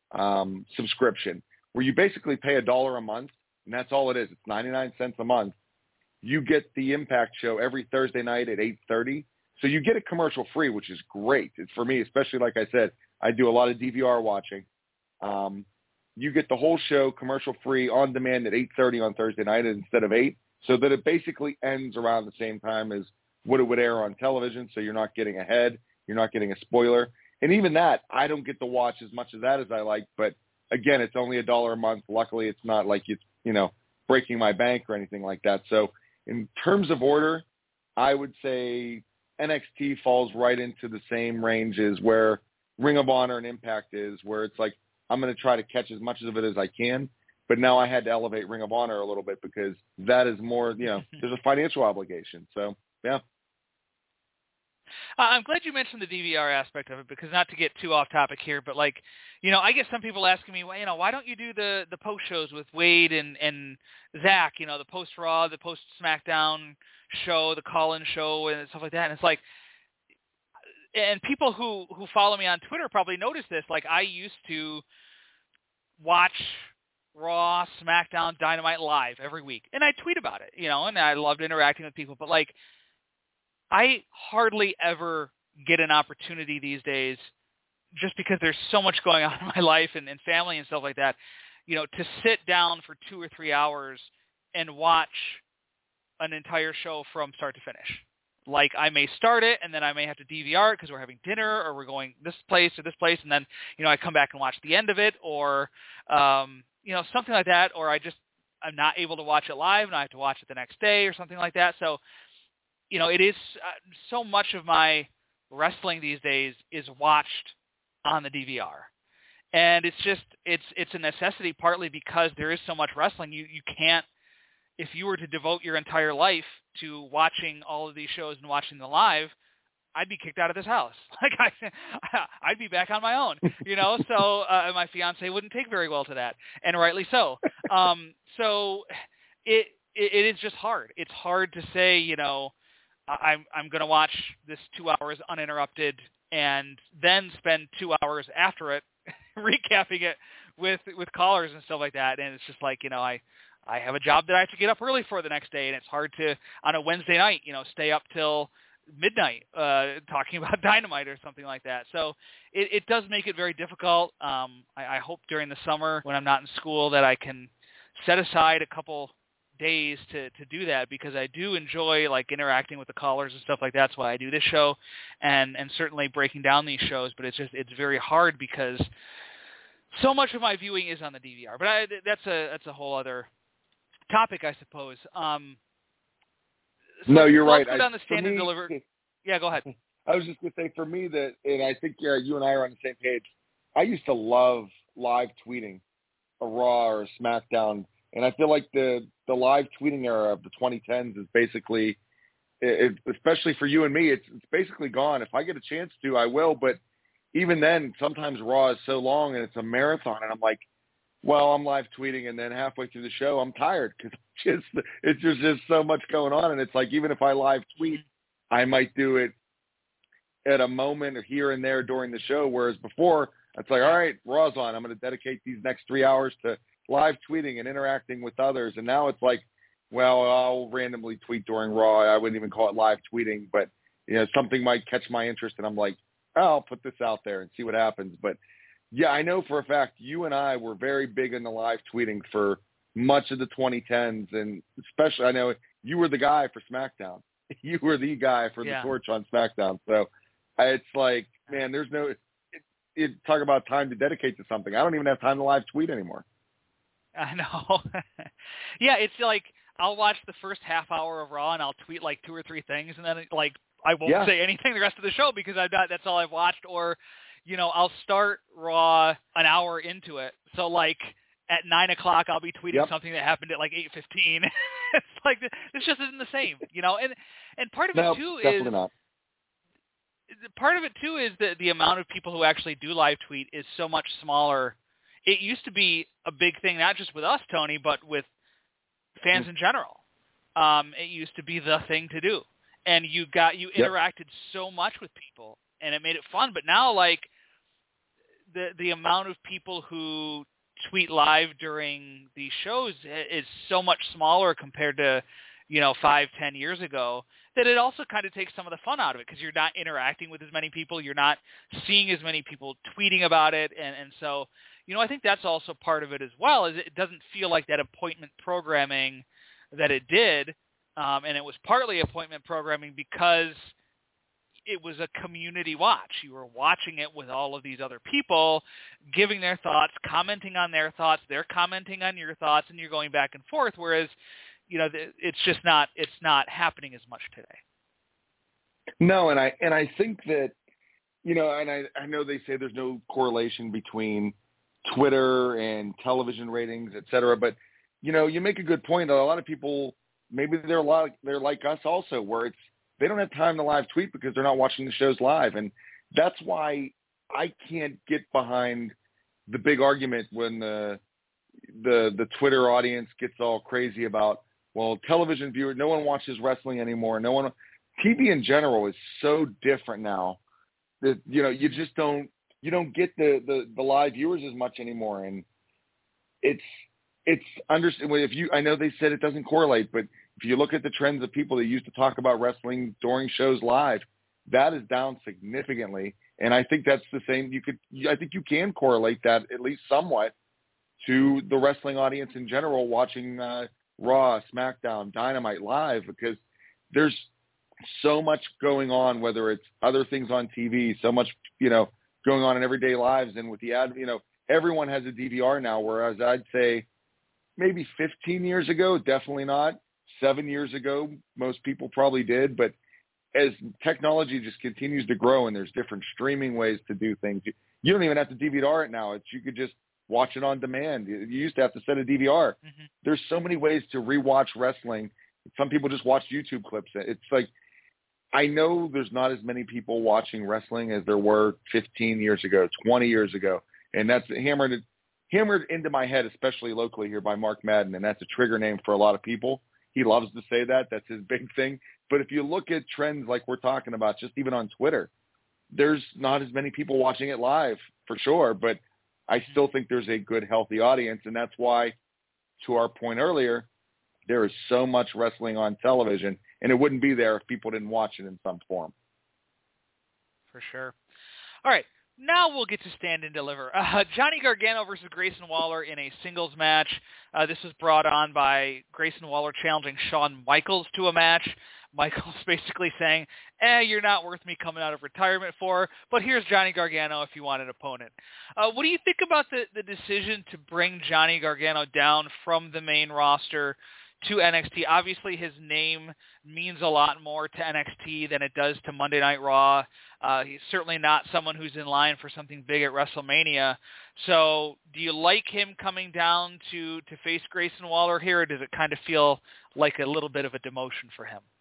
[SPEAKER 3] um, subscription, where you basically pay a dollar a month, and that's all it is. It's ninety-nine cents a month. You get the Impact show every Thursday night at eight thirty. So you get it commercial free, which is great. It's for me, especially, like I said, I do a lot of D V R watching. Um, you get the whole show commercial free on demand at eight thirty on Thursday night instead of eight, so that it basically ends around the same time as what it would air on television, so you're not getting ahead. You're not getting a spoiler. And even that, I don't get to watch as much of that as I like. But, again, it's only a dollar a month. Luckily, it's not like it's, you know, breaking my bank or anything like that. So in terms of order, I would say N X T falls right into the same range as where Ring of Honor and Impact is, where it's like I'm going to try to catch as much of it as I can. But now I had to elevate Ring of Honor a little bit, because that is more, you know, there's a financial obligation. So, yeah.
[SPEAKER 2] Uh, I'm glad you mentioned the D V R aspect of it, because not to get too off topic here, but like, you know, I get some people asking me, well, you know, why don't you do the, the post shows with Wade and, and Zach, you know, the post Raw, the post SmackDown show, the call-in show and stuff like that. And it's like, and people who, who follow me on Twitter probably notice this. Like, I used to watch Raw, SmackDown, Dynamite live every week, and I tweet about it, you know, and I loved interacting with people, but like, I hardly ever get an opportunity these days, just because there's so much going on in my life and, and family and stuff like that, you know, to sit down for two or three hours and watch an entire show from start to finish. Like, I may start it, and then I may have to D V R it because we're having dinner, or we're going this place or this place, and then, you know, I come back and watch the end of it, or, um, you know, something like that, or I just, I'm not able to watch it live, and I have to watch it the next day or something like that. So, you know, it is uh, so much of my wrestling these days is watched on the D V R. And it's just, it's it's a necessity, partly because there is so much wrestling. You you can't, if you were to devote your entire life to watching all of these shows and watching them live, I'd be kicked out of this house. Like, I, I'd be back on my own, you know? So uh, my fiance wouldn't take very well to that, and rightly so. Um, so it, it it is just hard. It's hard to say, you know, I'm I'm going to watch this two hours uninterrupted and then spend two hours after it recapping it with with callers and stuff like that. And it's just like, you know, I, I have a job that I have to get up early for the next day, and it's hard to, on a Wednesday night, you know, stay up till midnight uh, talking about Dynamite or something like that. So it, it does make it very difficult. Um, I, I hope during the summer when I'm not in school that I can set aside a couple days to, to do that, because I do enjoy like interacting with the callers and stuff like that. That's why I do this show, and, and certainly breaking down these shows, but it's just, it's very hard because so much of my viewing is on the D V R, but I, that's a, that's a whole other topic, I suppose. Um, so
[SPEAKER 3] no,
[SPEAKER 2] let's,
[SPEAKER 3] you're
[SPEAKER 2] let's
[SPEAKER 3] right.
[SPEAKER 2] go down
[SPEAKER 3] I,
[SPEAKER 2] the standard
[SPEAKER 3] me,
[SPEAKER 2] delivery. Yeah, go ahead.
[SPEAKER 3] I was just going to say, for me, that, and I think uh, you and I are on the same page, I used to love live tweeting a Raw or a SmackDown, and I feel like the, the live tweeting era of the twenty tens is basically, it, especially for you and me, it's, it's basically gone. If I get a chance to, I will, but even then, sometimes Raw is so long and it's a marathon, and I'm like, well, I'm live tweeting, and then halfway through the show, I'm tired because just it's just, just so much going on, and it's like even if I live tweet, I might do it at a moment or here and there during the show, whereas before, it's like, all right, Raw's on. I'm going to dedicate these next three hours to live tweeting and interacting with others, and now it's like, well, I'll randomly tweet during Raw. I wouldn't even call it live tweeting, but you know, something might catch my interest, and I'm like, oh, I'll put this out there and see what happens. But yeah, I know for a fact you and I were very big in the live tweeting for much of the twenty tens, and especially I know you were the guy for SmackDown. You were the guy for
[SPEAKER 2] yeah.
[SPEAKER 3] the torch on SmackDown. So it's like, man, there's no it, it, talk about time to dedicate to something. I don't even have time to live tweet anymore.
[SPEAKER 2] I know. Yeah, it's like I'll watch the first half hour of Raw and I'll tweet like two or three things, and then like I won't
[SPEAKER 3] yeah.
[SPEAKER 2] say anything the rest of the show because I've got that's all I've watched. Or, you know, I'll start Raw an hour into it, so like at nine o'clock I'll be tweeting
[SPEAKER 3] yep.
[SPEAKER 2] something that happened at like eight fifteen. It's like this just isn't the same, you know. And and part of
[SPEAKER 3] no,
[SPEAKER 2] it too
[SPEAKER 3] definitely
[SPEAKER 2] is
[SPEAKER 3] not.
[SPEAKER 2] part of it too is that the amount of people who actually do live tweet is so much smaller. It used to be a big thing, not just with us, Tony, but with fans in general. Um, it used to be the thing to do, and you got you
[SPEAKER 3] Yep.
[SPEAKER 2] interacted so much with people, and it made it fun. But now, like the the amount of people who tweet live during these shows is so much smaller compared to, you know, five, ten years ago, that it also kind of takes some of the fun out of it because you're not interacting with as many people, you're not seeing as many people tweeting about it, and and so. You know, I think that's also part of it as well, is it doesn't feel like that appointment programming that it did, um, and it was partly appointment programming because it was a community watch. You were watching it with all of these other people, giving their thoughts, commenting on their thoughts, they're commenting on your thoughts, and you're going back and forth, whereas, you know, it's just not, it's not happening as much today.
[SPEAKER 3] No, and I and I think that, you know, and I, I know they say there's no correlation between Twitter and television ratings, et cetera. But, you know, you make a good point. A lot of people, maybe they're a lot, they're like us also, where it's, they don't have time to live tweet because they're not watching the shows live. And that's why I can't get behind the big argument when the, the, the Twitter audience gets all crazy about, well, television viewer, no one watches wrestling anymore. No one, T V in general is so different now that, you know, you just don't, you don't get the, the, the live viewers as much anymore. And it's, it's understand if you, I know they said it doesn't correlate, but if you look at the trends of people that used to talk about wrestling during shows live, that is down significantly. And I think that's the same. You could, I think you can correlate that at least somewhat to the wrestling audience in general, watching uh, Raw, SmackDown, Dynamite live, because there's so much going on, whether it's other things on T V, so much, you know, going on in everyday lives. And with the ad, you know, everyone has a D V R now, whereas I'd say maybe fifteen years ago, definitely not. Seven years ago, most people probably did. But as technology just continues to grow and there's different streaming ways to do things, you, you don't even have to D V R it now. It's, you could just watch it on demand. You, you used to have to set a D V R. Mm-hmm. There's so many ways to rewatch wrestling. Some people just watch YouTube clips. It's like, I know there's not as many people watching wrestling as there were fifteen years ago, twenty years ago. And that's hammered, hammered into my head, especially locally here by Mark Madden. And that's a trigger name for a lot of people. He loves to say that. That's his big thing. But if you look at trends like we're talking about, just even on Twitter, there's not as many people watching it live for sure. But I still think there's a good, healthy audience. And that's why, to our point earlier, there is so much wrestling on television, and it wouldn't be there if people didn't watch it in some form.
[SPEAKER 2] For sure. All right. Now we'll get to stand and deliver. Uh, Johnny Gargano versus Grayson Waller in a singles match. Uh, this was brought on by Grayson Waller challenging Shawn Michaels to a match. Michaels basically saying, eh, you're not worth me coming out of retirement for, but here's Johnny Gargano if you want an opponent. Uh, what do you think about the, the decision to bring Johnny Gargano down from the main roster to N X T? Obviously, his name means a lot more to N X T than it does to Monday Night Raw. Uh, he's certainly not someone who's in line for something big at WrestleMania. So do you like him coming down to, to face Grayson Waller here, or does it kind of feel like a little bit of a demotion for him?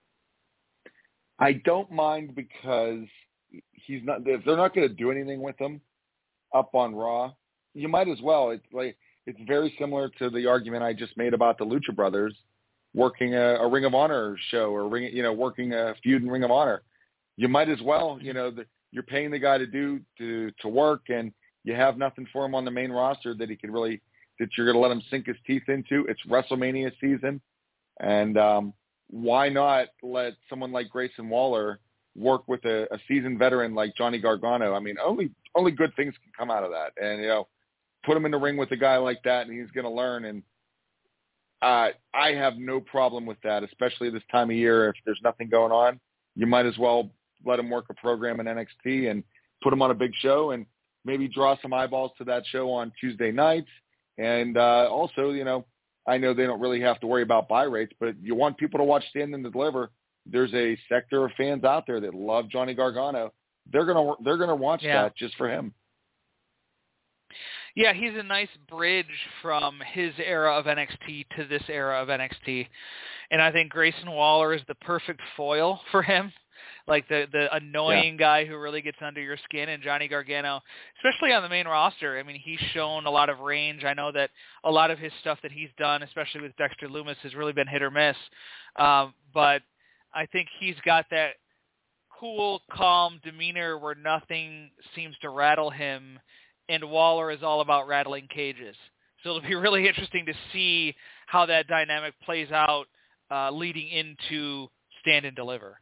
[SPEAKER 3] I don't mind because he's not. If they're not going to do anything with him up on Raw, you might as well. It's like it's very similar to the argument I just made about the Lucha Brothers working a, a Ring of Honor show or ring, you know, working a feud in Ring of Honor. You might as well. You know, the, you're paying the guy to do to to work, and you have nothing for him on the main roster that he can really that you're going to let him sink his teeth into. It's WrestleMania season, and um, why not let someone like Grayson Waller work with a, a seasoned veteran like Johnny Gargano? I mean, only only good things can come out of that. And, you know, put him in the ring with a guy like that, and he's going to learn. And uh, I have no problem with that, especially this time of year. If there's nothing going on, you might as well let him work a program in N X T and put him on a big show and maybe draw some eyeballs to that show on Tuesday nights. And uh, also, you know, I know they don't really have to worry about buy rates, but you want people to watch Stand and Deliver. There's a sector of fans out there that love Johnny Gargano. They're gonna they're gonna watch
[SPEAKER 2] yeah.
[SPEAKER 3] that just for him.
[SPEAKER 2] Yeah, he's a nice bridge from his era of N X T to this era of N X T, and I think Grayson Waller is the perfect foil for him. Like the the annoying yeah. guy who really gets under your skin, and Johnny Gargano, especially on the main roster. I mean, he's shown a lot of range. I know that a lot of his stuff that he's done, especially with Dexter Lumis, has really been hit or miss. Um, but I think he's got that cool, calm demeanor where nothing seems to rattle him, and Waller is all about rattling cages. So it'll be really interesting to see how that dynamic plays out uh, leading into Stand and Deliver.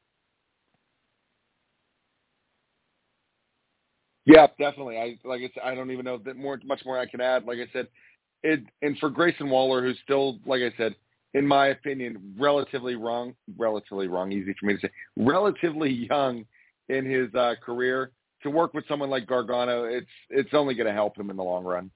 [SPEAKER 3] Yeah, definitely. I like I said, I don't even know that more much more I can add. Like I said, it and for Grayson Waller, who's still, like I said, in my opinion, relatively wrong, relatively wrong, easy for me to say, relatively young in his uh, career, to work with someone like Gargano, it's it's only going to help him in the long run.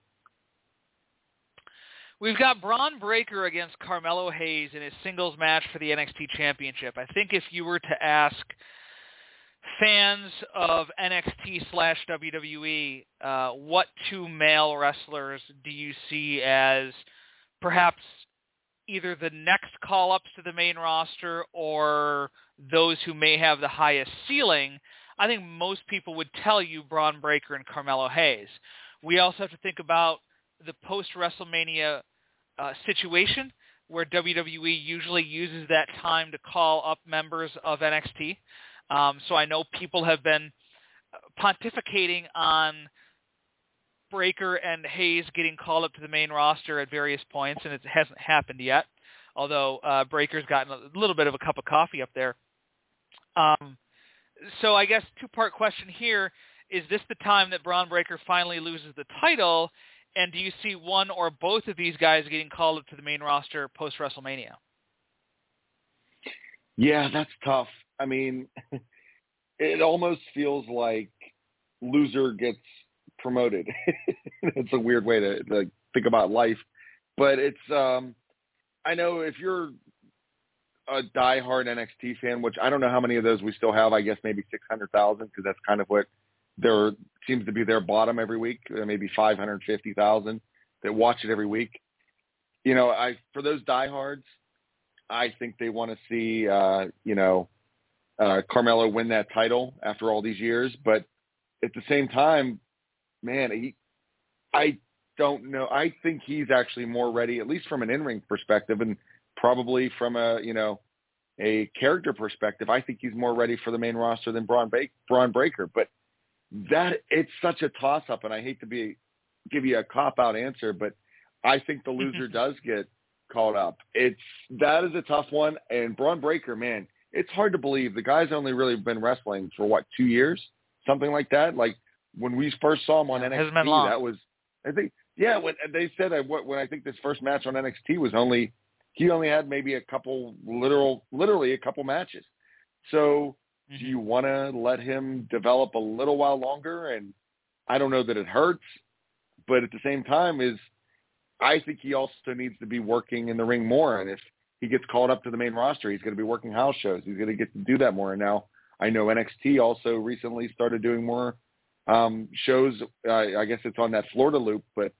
[SPEAKER 2] We've got Bron Breakker against Carmelo Hayes in his singles match for the N X T Championship. I think if you were to ask fans of N X T slash W W E, uh, what two male wrestlers do you see as perhaps either the next call-ups to the main roster or those who may have the highest ceiling? I think most people would tell you Bron Breakker and Carmelo Hayes. We also have to think about the post-WrestleMania uh, situation where W W E usually uses that time to call up members of N X T. Um, so I know people have been pontificating on Breakker and Hayes getting called up to the main roster at various points, and it hasn't happened yet, although uh, Breakker's gotten a little bit of a cup of coffee up there. Um, so I guess two-part question here. Is this the time that Bron Breakker finally loses the title, and do you see one or both of these guys getting called up to the main roster post-WrestleMania?
[SPEAKER 3] Yeah, that's tough. I mean, it almost feels like loser gets promoted. It's a weird way to, to think about life, but it's, um, I know if you're a diehard N X T fan, which I don't know how many of those we still have, I guess maybe six hundred thousand, because that's kind of what there seems to be their bottom every week, maybe five hundred fifty thousand that watch it every week. You know, I, for those diehards, I think they want to see, uh, you know, uh, Carmelo win that title after all these years. But at the same time, man, he, I don't know. I think he's actually more ready, at least from an in-ring perspective, and probably from a, you know, a character perspective. I think he's more ready for the main roster than Bron, ba- Bron Breakker. But that it's such a toss-up, and I hate to be give you a cop-out answer, but I think the loser does get called up. It's that is a tough one. And Bron Breakker, man, it's hard to believe the guy's only really been wrestling for what, two years, something like that. Like when we first saw him on
[SPEAKER 2] yeah,
[SPEAKER 3] N X T,
[SPEAKER 2] hasn't been long.
[SPEAKER 3] that was, I think, yeah, when they said that when I think this first match on N X T was only, he only had maybe a couple literal, literally a couple matches. So mm-hmm. do you want to let him develop a little while longer? And I don't know that it hurts, but at the same time is, I think he also needs to be working in the ring more. And if he gets called up to the main roster, he's going to be working house shows. He's going to get to do that more. And now I know N X T also recently started doing more um, shows. Uh, I guess it's on that Florida loop, but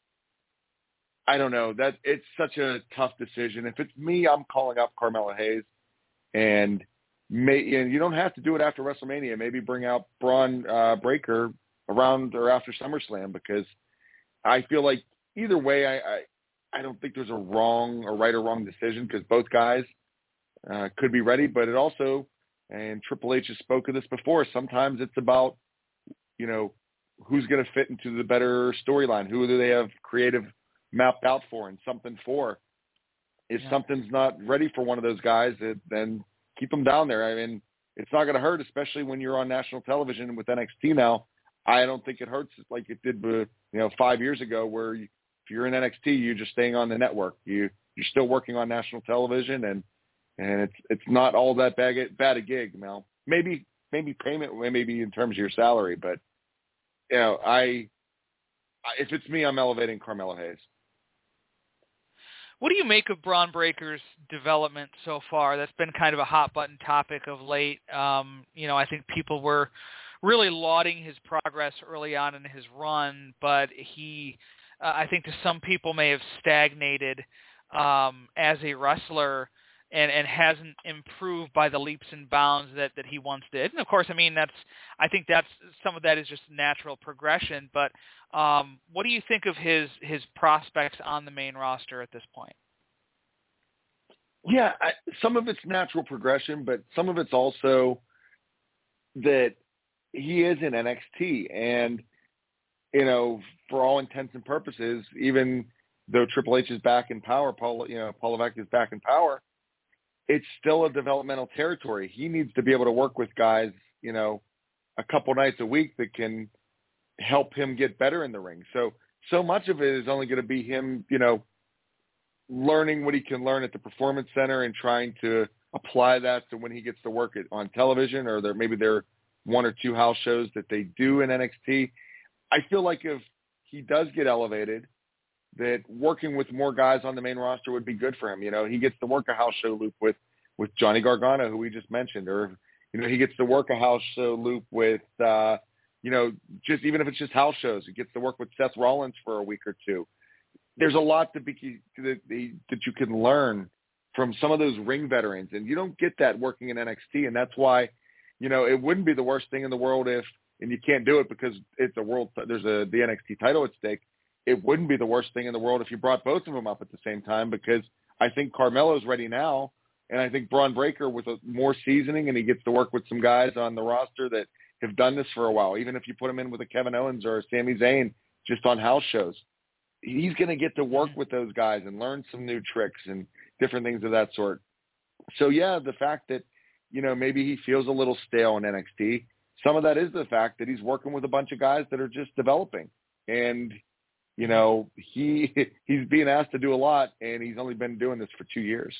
[SPEAKER 3] I don't know. That it's such a tough decision. If it's me, I'm calling up Carmelo Hayes, and, may, and you don't have to do it after WrestleMania. Maybe bring out Braun uh, Breaker around or after SummerSlam, because I feel like either way, I, I, I don't think there's a wrong or right or wrong decision, because both guys uh, could be ready. But it also, and Triple H has spoken of this before, sometimes it's about, you know, who's going to fit into the better storyline. Who do they have creative mapped out for and something for? If yeah. something's not ready for one of those guys, it, then keep them down there. I mean, it's not going to hurt, especially when you're on national television with N X T now. I don't think it hurts like it did, you know, five years ago, where you, if you're in N X T, you're just staying on the network. You you're still working on national television, and and it's it's not all that bad bad a gig. Now maybe maybe payment, maybe in terms of your salary, but you know, I if it's me, I'm elevating Carmelo Hayes.
[SPEAKER 2] What do you make of Braun Breaker's development so far? That's been kind of a hot button topic of late. Um, you know, I think people were really lauding his progress early on in his run, but he, uh, I think to some people may have stagnated um, as a wrestler and, and hasn't improved by the leaps and bounds that, that he once did. And of course, I mean, that's, I think that's, some of that is just natural progression, but um, what do you think of his, his prospects on the main roster at this point?
[SPEAKER 3] Yeah, I, some of it's natural progression, but some of it's also that he is in N X T, and, you know, for all intents and purposes, even though Triple H is back in power, Paul, you know, Paul Levesque is back in power, it's still a developmental territory. He needs to be able to work with guys, you know, a couple nights a week that can help him get better in the ring. So, so much of it is only going to be him, you know, learning what he can learn at the Performance Center and trying to apply that to when he gets to work it on television, or there maybe there are one or two house shows that they do in N X T. I feel like if he does get elevated, that working with more guys on the main roster would be good for him. You know, he gets to work a house show loop with, with Johnny Gargano, who we just mentioned, or, you know, he gets to work a house show loop with, uh, you know, just even if it's just house shows, he gets to work with Seth Rollins for a week or two. There's a lot to be that, that you can learn from some of those ring veterans, and you don't get that working in N X T, and that's why, you know, it wouldn't be the worst thing in the world if, and you can't do it because it's a world, there's a the N X T title at stake. It wouldn't be the worst thing in the world if you brought both of them up at the same time, because I think Carmelo's ready now, and I think Braun Breaker with a, more seasoning, and he gets to work with some guys on the roster that have done this for a while. Even if you put him in with a Kevin Owens or a Sami Zayn just on house shows, he's going to get to work with those guys and learn some new tricks and different things of that sort. So yeah, the fact that, you know, maybe he feels a little stale in N X T, some of that is the fact that he's working with a bunch of guys that are just developing. And, you know, he he's being asked to do a lot, and he's only been doing this for two years.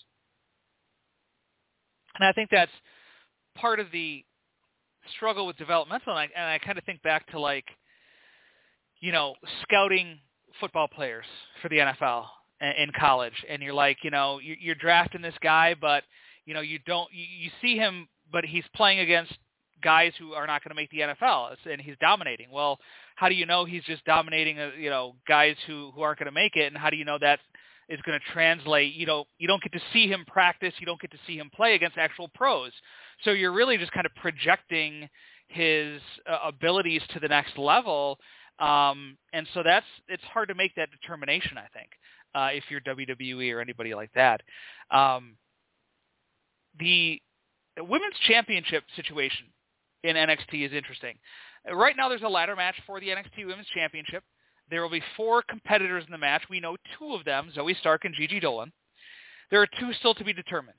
[SPEAKER 2] And I think that's part of the struggle with developmental. And I, and I kind of think back to, like, you know, scouting football players for the N F L in college, and you're like, you know, you're drafting this guy, but, you know, you don't, you see him, but he's playing against guys who are not going to make the N F L, and he's dominating. Well, how do you know he's just dominating, you know, guys who, who aren't going to make it, and how do you know that is going to translate? You know, you don't get to see him practice, you don't get to see him play against actual pros. So you're really just kind of projecting his uh, abilities to the next level. Um, and so that's, it's hard to make that determination, I think, uh, if you're W W E or anybody like that. Um, the women's championship situation in N X T is interesting. Right now there's a ladder match for the N X T Women's Championship. There will be four competitors in the match. We know two of them, Zoe Stark and Gigi Dolan. There are two still to be determined.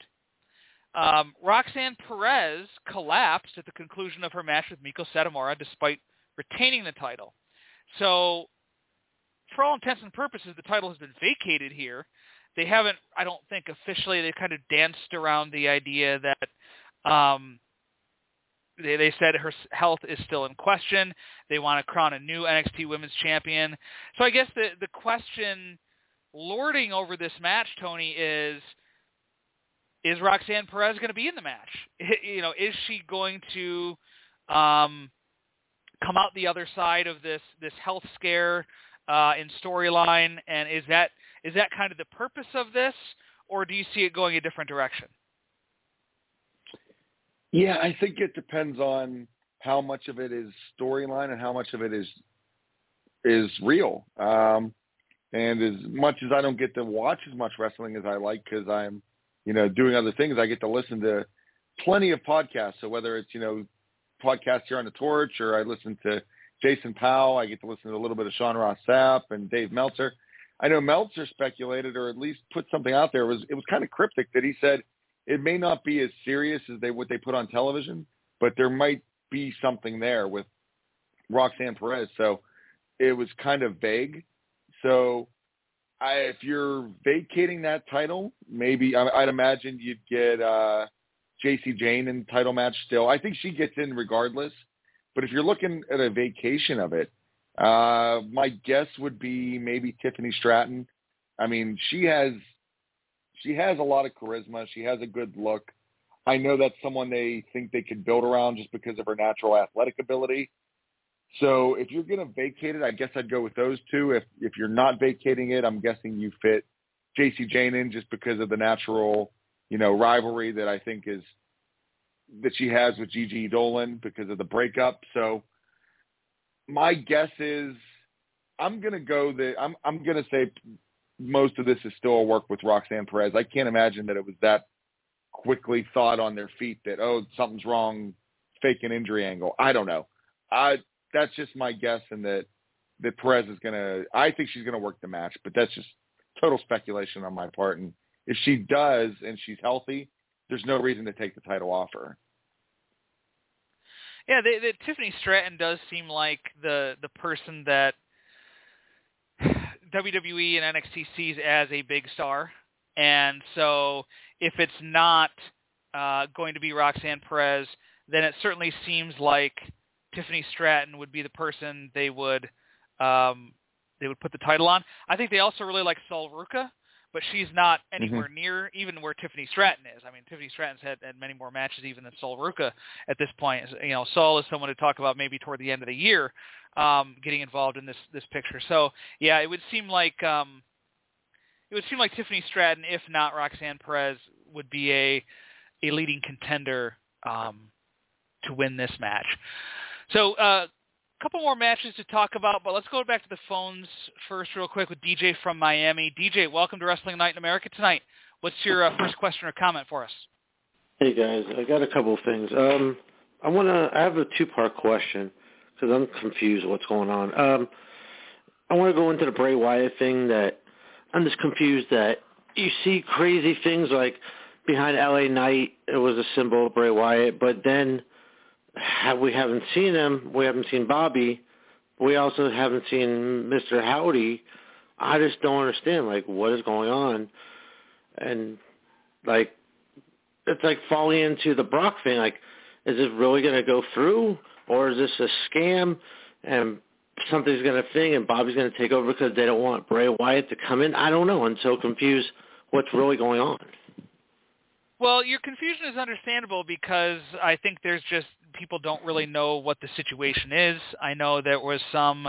[SPEAKER 2] Um, Roxanne Perez collapsed at the conclusion of her match with Miko Satomura, despite retaining the title. So for all intents and purposes, the title has been vacated here. They haven't, I don't think officially, they kind of danced around the idea that um, they, they said her health is still in question. They want to crown a new N X T Women's Champion. So I guess the, the question lording over this match, Tony, is, is Roxanne Perez going to be in the match? You know, is she going to um, come out the other side of this, this health scare uh, in storyline? And is that is that kind of the purpose of this, or do you see it going a different direction?
[SPEAKER 3] Yeah, I think it depends on how much of it is storyline and how much of it is is real. Um, and as much as I don't get to watch as much wrestling as I like because I'm, you know, doing other things, I get to listen to plenty of podcasts. So whether it's, you know, podcasts here on the Torch or I listen to Jason Powell, I get to listen to a little bit of Sean Ross Sapp and Dave Meltzer. I know Meltzer speculated or at least put something out there. It was, it was kind of cryptic that he said it may not be as serious as they what they put on television, but there might be something there with Roxanne Perez. So it was kind of vague. So I, if you're vacating that title, maybe I, I'd imagine you'd get uh, J C Jane in the title match still. I think she gets in regardless. But if you're looking at a vacation of it, uh, my guess would be maybe Tiffany Stratton. I mean, she has she has a lot of charisma. She has a good look. I know that's someone they think they could build around just because of her natural athletic ability. So if you're going to vacate it, I guess I'd go with those two. If if you're not vacating it, I'm guessing you fit J C Jane in just because of the natural, you know, rivalry that I think is that she has with Gigi Dolan because of the breakup. So my guess is I'm going to go the, I'm, I'm going to say most of this is still a work with Roxanne Perez. I can't imagine that it was that quickly thought on their feet that, oh, something's wrong, fake an injury angle. I don't know. I, that's just my guess. And that, that Perez is going to, I think she's going to work the match, but that's just total speculation on my part. And if she does, and she's healthy, there's no reason to take the title off her.
[SPEAKER 2] Yeah, they, they, Tiffany Stratton does seem like the the person that W W E and N X T sees as a big star. And so if it's not uh, going to be Roxanne Perez, then it certainly seems like Tiffany Stratton would be the person they would um, they would put the title on. I think they also really like Sol Ruca, but she's not anywhere mm-hmm. near even where Tiffany Stratton is. I mean, Tiffany Stratton's had, had many more matches even than Sol Ruca at this point. You know, Sol is someone to talk about maybe toward the end of the year um, getting involved in this this picture. So, yeah, it would seem like um, it would seem like Tiffany Stratton, if not Roxanne Perez, would be a a leading contender um, to win this match. So, uh, couple more matches to talk about, but let's go back to the phones first real quick with D J from Miami. D J, welcome to Wrestling Night in America tonight. What's your uh, first question or comment for us?
[SPEAKER 4] Hey guys, I got a couple of things. Um, I want to. I have a two-part question because I'm confused what's going on. Um, I want to go into the Bray Wyatt thing. That I'm just confused that you see crazy things like behind L A Knight, it was a symbol of Bray Wyatt, but then we haven't seen him. We haven't seen Bobby. We also haven't seen Mister Howdy. I just don't understand, like, what is going on. And, like, it's like falling into the Brock thing. Like, is it really going to go through? Or is this a scam? And something's going to thing and Bobby's going to take over because they don't want Bray Wyatt to come in? I don't know. I'm so confused what's really going on.
[SPEAKER 2] Well, your confusion is understandable because I think there's just people don't really know what the situation is. I know there was some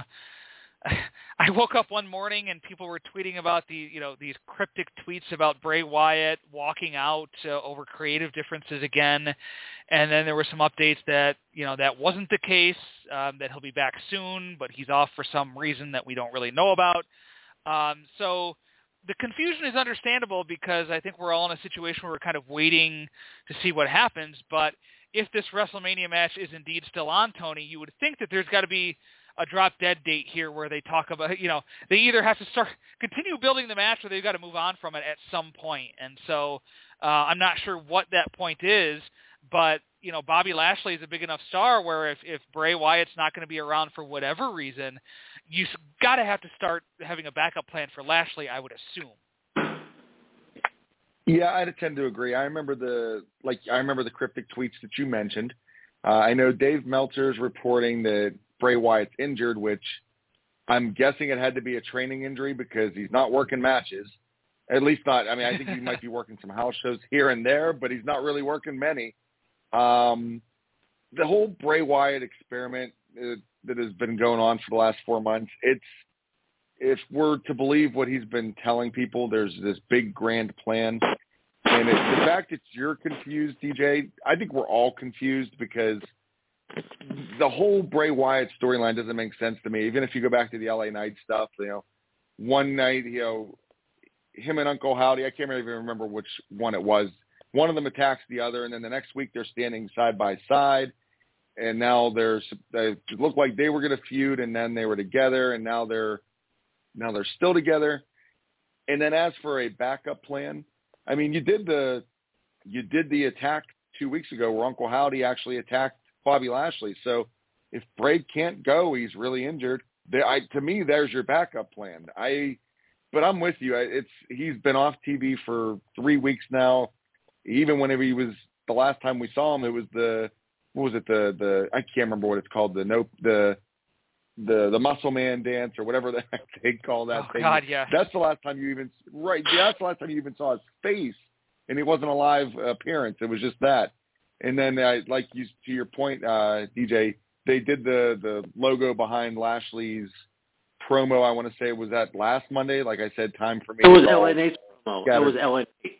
[SPEAKER 2] I woke up one morning and people were tweeting about the, you know, these cryptic tweets about Bray Wyatt walking out uh, over creative differences again. And then there were some updates that, you know, that wasn't the case, um, that he'll be back soon, but he's off for some reason that we don't really know about. Um, so the confusion is understandable because I think we're all in a situation where we're kind of waiting to see what happens. But if this WrestleMania match is indeed still on, Tony, you would think that there's got to be a drop-dead date here where they talk about, you know, they either have to start, continue building the match or they've got to move on from it at some point. And so uh, I'm not sure what that point is, but you know, Bobby Lashley is a big enough star where if, if Bray Wyatt's not going to be around for whatever reason, you got to have to start having a backup plan for Lashley, I would assume.
[SPEAKER 3] Yeah, I tend to agree. I remember the like I remember the cryptic tweets that you mentioned. Uh, I know Dave Meltzer's reporting that Bray Wyatt's injured, which I'm guessing it had to be a training injury because he's not working matches. At least not. I mean, I think he might be working some house shows here and there, but he's not really working many. Um, the whole Bray Wyatt experiment uh, that has been going on for the last four months, it's, if we're to believe what he's been telling people, there's this big grand plan. And it, the fact that you're confused, D J, I think we're all confused because the whole Bray Wyatt storyline doesn't make sense to me. Even if you go back to the L A Knight stuff, you know, one night, you know, him and Uncle Howdy, I can't even remember which one it was. One of them attacks the other, and then the next week they're standing side by side, and now they're they look like they were going to feud, and then they were together, and now they're now they're still together. And then as for a backup plan, I mean, you did the you did the attack two weeks ago where Uncle Howdy actually attacked Bobby Lashley. So if Bray can't go, he's really injured. They, I, to me, there's your backup plan. I, but I'm with you. It's he's been off T V for three weeks now. Even whenever he was the last time we saw him, it was the what was it the the I can't remember what it's called the nope the the the Muscle Man dance or whatever the heck they call that
[SPEAKER 2] oh,
[SPEAKER 3] thing.
[SPEAKER 2] God, yeah.
[SPEAKER 3] That's the last time you even right. Yeah, that's the last time you even saw his face, and it wasn't a live appearance. It was just that. And then, uh, like you to your point, uh, D J, they did the the logo behind Lashley's promo. I want to say it was that last Monday. Like I said, time for me.
[SPEAKER 4] It was L A Knight's promo.
[SPEAKER 3] It
[SPEAKER 4] was L A Knight.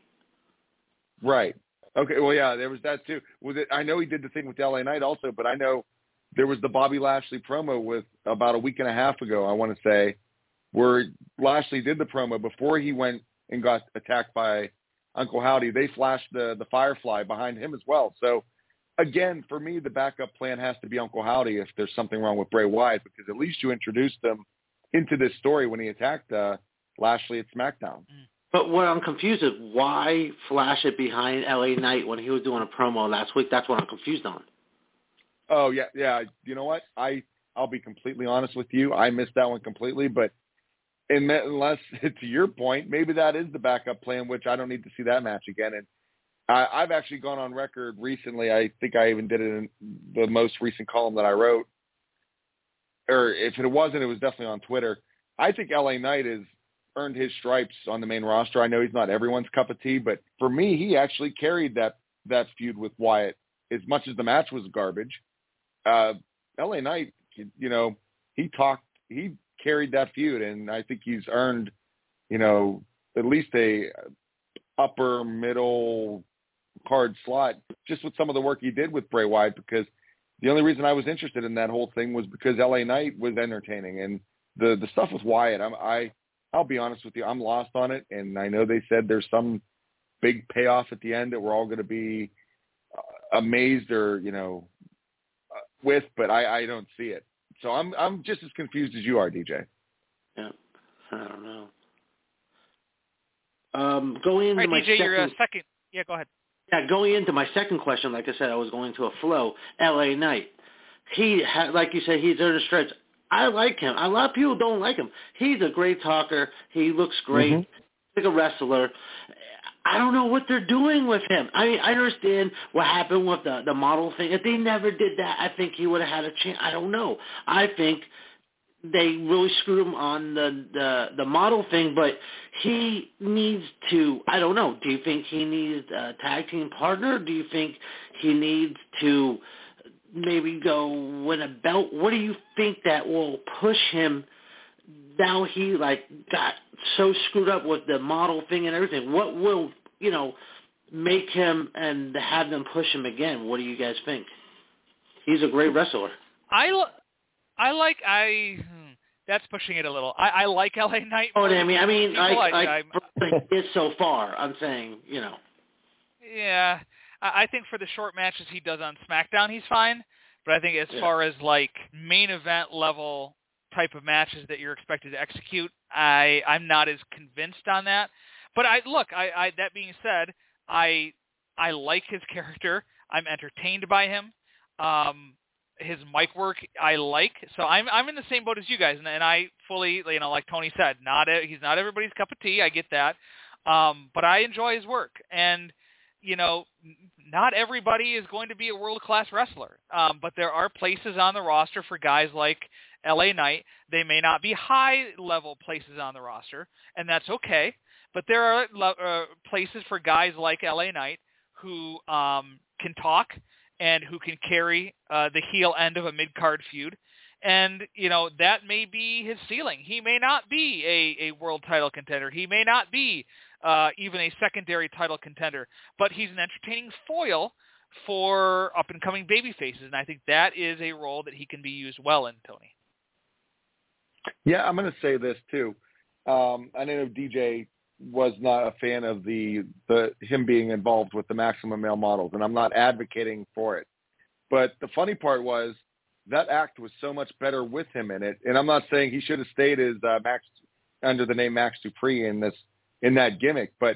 [SPEAKER 3] Right. Okay. Well, yeah, there was that too. Was it? I know he did the thing with L A Knight also, but I know there was the Bobby Lashley promo with about a week and a half ago. I want to say where Lashley did the promo before he went and got attacked by Uncle Howdy. They flashed the the Firefly behind him as well. So again, for me, the backup plan has to be Uncle Howdy if there's something wrong with Bray Wyatt, because at least you introduced him into this story when he attacked uh, Lashley at SmackDown.
[SPEAKER 2] Mm.
[SPEAKER 4] But what I'm confused is why flash it behind L A Knight when he was doing a promo last week? That's what I'm confused on.
[SPEAKER 3] Oh, yeah, yeah. You know what? I, I'll be completely honest with you. I missed that one completely. But in, unless, to your point, maybe that is the backup plan, which I don't need to see that match again. And I, I've actually gone on record recently. I think I even did it in the most recent column that I wrote. Or if it wasn't, it was definitely on Twitter. I think L A Knight has earned his stripes on the main roster. I know he's not everyone's cup of tea, but for me, he actually carried that, that feud with Wyatt as much as the match was garbage. Uh, L A Knight, you know, he talked, he carried that feud, and I think he's earned, you know, at least a upper middle card slot just with some of the work he did with Bray Wyatt, because the only reason I was interested in that whole thing was because L A Knight was entertaining, and the, the stuff with Wyatt, I'm, I, I'll be honest with you, I'm lost on it, and I know they said there's some big payoff at the end that we're all going to be uh, amazed or, you know, uh, with, but I, I don't see it. So I'm I'm just as confused as you are, D J.
[SPEAKER 4] Yeah, I don't know. Um, going into
[SPEAKER 2] All right,
[SPEAKER 4] my
[SPEAKER 2] D J,
[SPEAKER 4] second,
[SPEAKER 2] your uh, second. Yeah, go ahead.
[SPEAKER 4] Yeah, going into my second question, like I said, I was going to a flow. L A Knight, he ha- like you said, he's earned a stretch. I like him. A lot of people don't like him. He's a great talker. He looks great.
[SPEAKER 3] Mm-hmm.
[SPEAKER 4] He's like a wrestler. I don't know what they're doing with him. I mean, I understand what happened with the the model thing. If they never did that, I think he would have had a chance. I don't know. I think they really screwed him on the, the, the model thing, but he needs to, I don't know, do you think he needs a tag team partner? Do you think he needs to maybe go win a belt? What do you think that will push him? Now he like got so screwed up with the model thing and everything. What will, you know, make him and have them push him again? What do you guys think? He's a great wrestler.
[SPEAKER 2] I, I like I. Hmm, that's pushing it a little. I, I like L A Knight.
[SPEAKER 4] Oh, I mean, I mean, I,
[SPEAKER 2] I,
[SPEAKER 4] I, I is so far. I'm saying, you know.
[SPEAKER 2] Yeah, I, I think for the short matches he does on SmackDown, he's fine. But I think as
[SPEAKER 4] yeah.
[SPEAKER 2] far as like main event level type of matches that you're expected to execute, I I'm not as convinced on that. But I look, I, I that being said, I I like his character. I'm entertained by him. Um, his mic work I like. So I'm I'm in the same boat as you guys, and, and I fully, you know, like Tony said, not a, he's not everybody's cup of tea. I get that, um, but I enjoy his work, and you know, not everybody is going to be a world-class wrestler, um, but there are places on the roster for guys like L A Knight. They may not be high-level places on the roster, and that's okay, but there are uh, places for guys like L A Knight who um, can talk and who can carry uh, the heel end of a mid-card feud. And, you know, that may be his ceiling. He may not be a, a world title contender. He may not be uh, even a secondary title contender. But he's an entertaining foil for up-and-coming baby faces. And I think that is a role that he can be used well in, Tony.
[SPEAKER 3] Yeah, I'm going to say this, too. Um, I know D J was not a fan of the, the him being involved with the Maximum Male Models, and I'm not advocating for it. But the funny part was that act was so much better with him in it, and I'm not saying he should have stayed as uh, Max under the name Max Dupree in this in that gimmick, but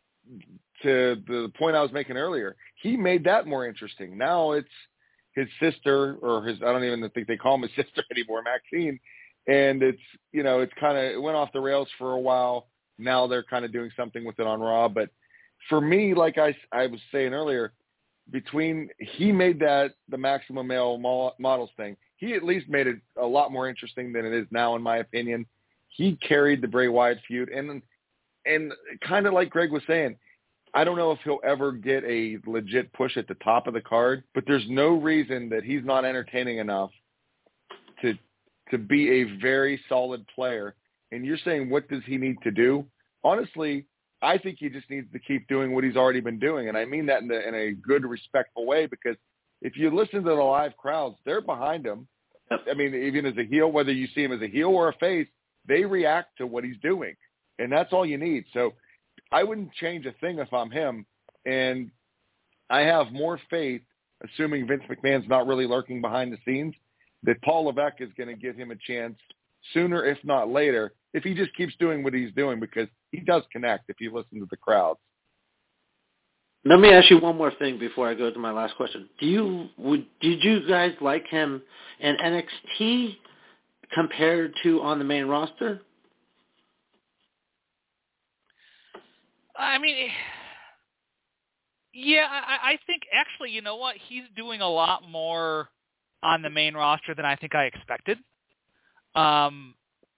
[SPEAKER 3] to the point I was making earlier, he made that more interesting. Now it's his sister, or his, I don't even think they call him his sister anymore, Maxine, and it's, you know, it's kind of, it went off the rails for a while. Now they're kind of doing something with it on Raw. But for me, like I, I was saying earlier, between he made that the Maximum Male Models thing, he at least made it a lot more interesting than it is now, in my opinion. He carried the Bray Wyatt feud. And, and kind of like Greg was saying, I don't know if he'll ever get a legit push at the top of the card, but there's no reason that he's not entertaining enough to to be a very solid player. And you're saying, what does he need to do? Honestly, I think he just needs to keep doing what he's already been doing. And I mean that in, the, in a good, respectful way, because if you listen to the live crowds, they're behind him. I mean, even as a heel, whether you see him as a heel or a face, they react to what he's doing. And that's all you need. So I wouldn't change a thing if I'm him. And I have more faith, assuming Vince McMahon's not really lurking behind the scenes, that Paul Levesque is going to give him a chance sooner, if not later, if he just keeps doing what he's doing, because he does connect if you listen to the crowds.
[SPEAKER 4] Let me ask you one more thing before I go to my last question. Do you would did you guys like him in N X T compared to on the main roster?
[SPEAKER 2] I mean, yeah, I, I think actually, you know what? He's doing a lot more on the main roster than I think I expected. Um,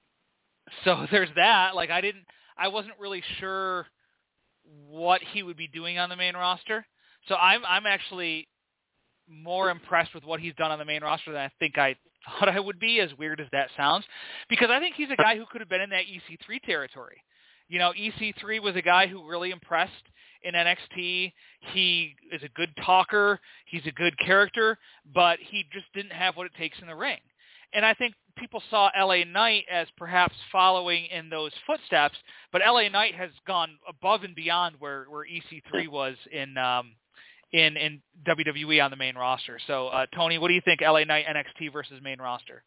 [SPEAKER 2] so there's that. Like, I didn't, I wasn't really sure what he would be doing on the main roster. So I'm, I'm actually more impressed with what he's done on the main roster than I think I thought I would be, as weird as that sounds, because I think he's a guy who could have been in that E C three territory. You know, E C three was a guy who really impressed in N X T. He is a good talker. He's a good character, but he just didn't have what it takes in the ring. And I think people saw L A Knight as perhaps following in those footsteps, but L A Knight has gone above and beyond where, where E C three was in um, in in W W E on the main roster. So, uh, Tony, what do you think, L A Knight, N X T versus main roster?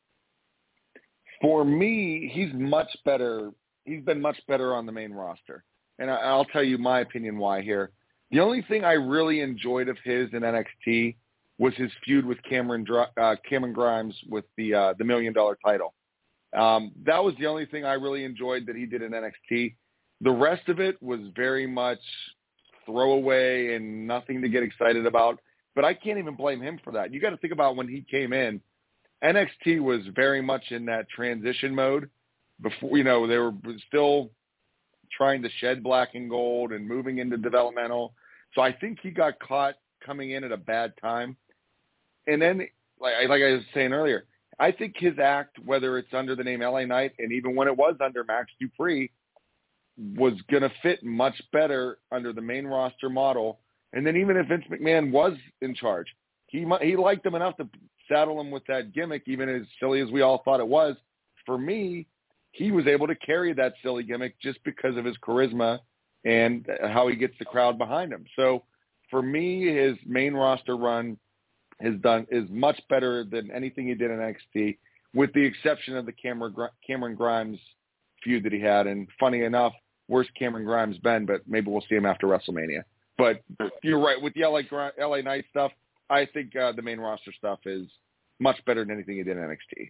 [SPEAKER 3] For me, he's much better. He's been much better on the main roster. And I'll tell you my opinion why here. The only thing I really enjoyed of his in N X T was his feud with Cameron uh, Cameron Grimes with the uh, the million dollar title. Um, that was the only thing I really enjoyed that he did in N X T. The rest of it was very much throwaway and nothing to get excited about. But I can't even blame him for that. You got to think about when he came in, N X T was very much in that transition mode. Before, you know, they were still trying to shed black and gold and moving into developmental. So I think he got caught coming in at a bad time. And then, like, like I was saying earlier, I think his act, whether it's under the name L A Knight and even when it was under Max Dupree, was going to fit much better under the main roster model. And then even if Vince McMahon was in charge, he he liked him enough to saddle him with that gimmick, even as silly as we all thought it was. For me, he was able to carry that silly gimmick just because of his charisma and how he gets the crowd behind him. So for me, his main roster run has done is much better than anything he did in N X T, with the exception of the Cameron, Cameron Grimes feud that he had. And funny enough, where's Cameron Grimes been? But maybe we'll see him after WrestleMania. But you're right with the L A L A Knight stuff. I think uh, the main roster stuff is much better than anything he did in N X T.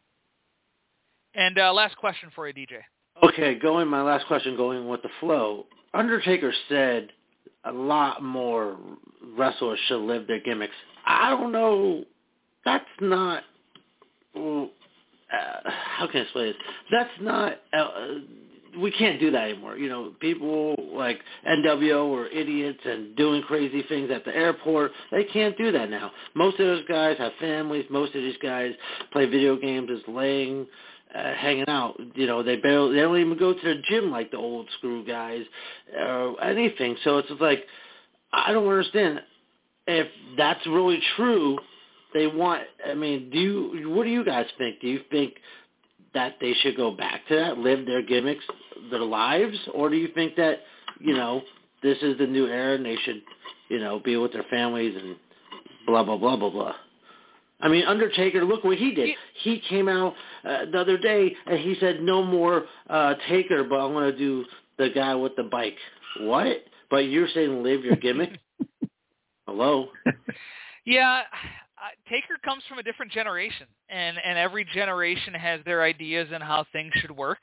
[SPEAKER 2] And uh, last question for you, D J.
[SPEAKER 4] Okay, going my last question, going with the flow. Undertaker said a lot more wrestlers should live their gimmicks. I don't know. That's not. Uh, how can I explain this? That's not. Uh, we can't do that anymore. You know, people like N W O are idiots and doing crazy things at the airport. They can't do that now. Most of those guys have families. Most of these guys play video games, is laying, uh, hanging out. You know, they barely, they don't even go to the gym like the old screw guys or anything. So it's just like, I don't understand if that's really true. They want. I mean, do you? What do you guys think? Do you think that they should go back to that, live their gimmicks, their lives, or do you think that, you know, this is the new era and they should, you know, be with their families and blah, blah, blah, blah, blah? I mean, Undertaker, look what he did. He came out uh, the other day and he said, no more uh, Taker, but I'm going to do the guy with the bike. What? But you're saying live your gimmick? Hello?
[SPEAKER 2] Yeah. Uh, Taker comes from a different generation, and, and every generation has their ideas on how things should work,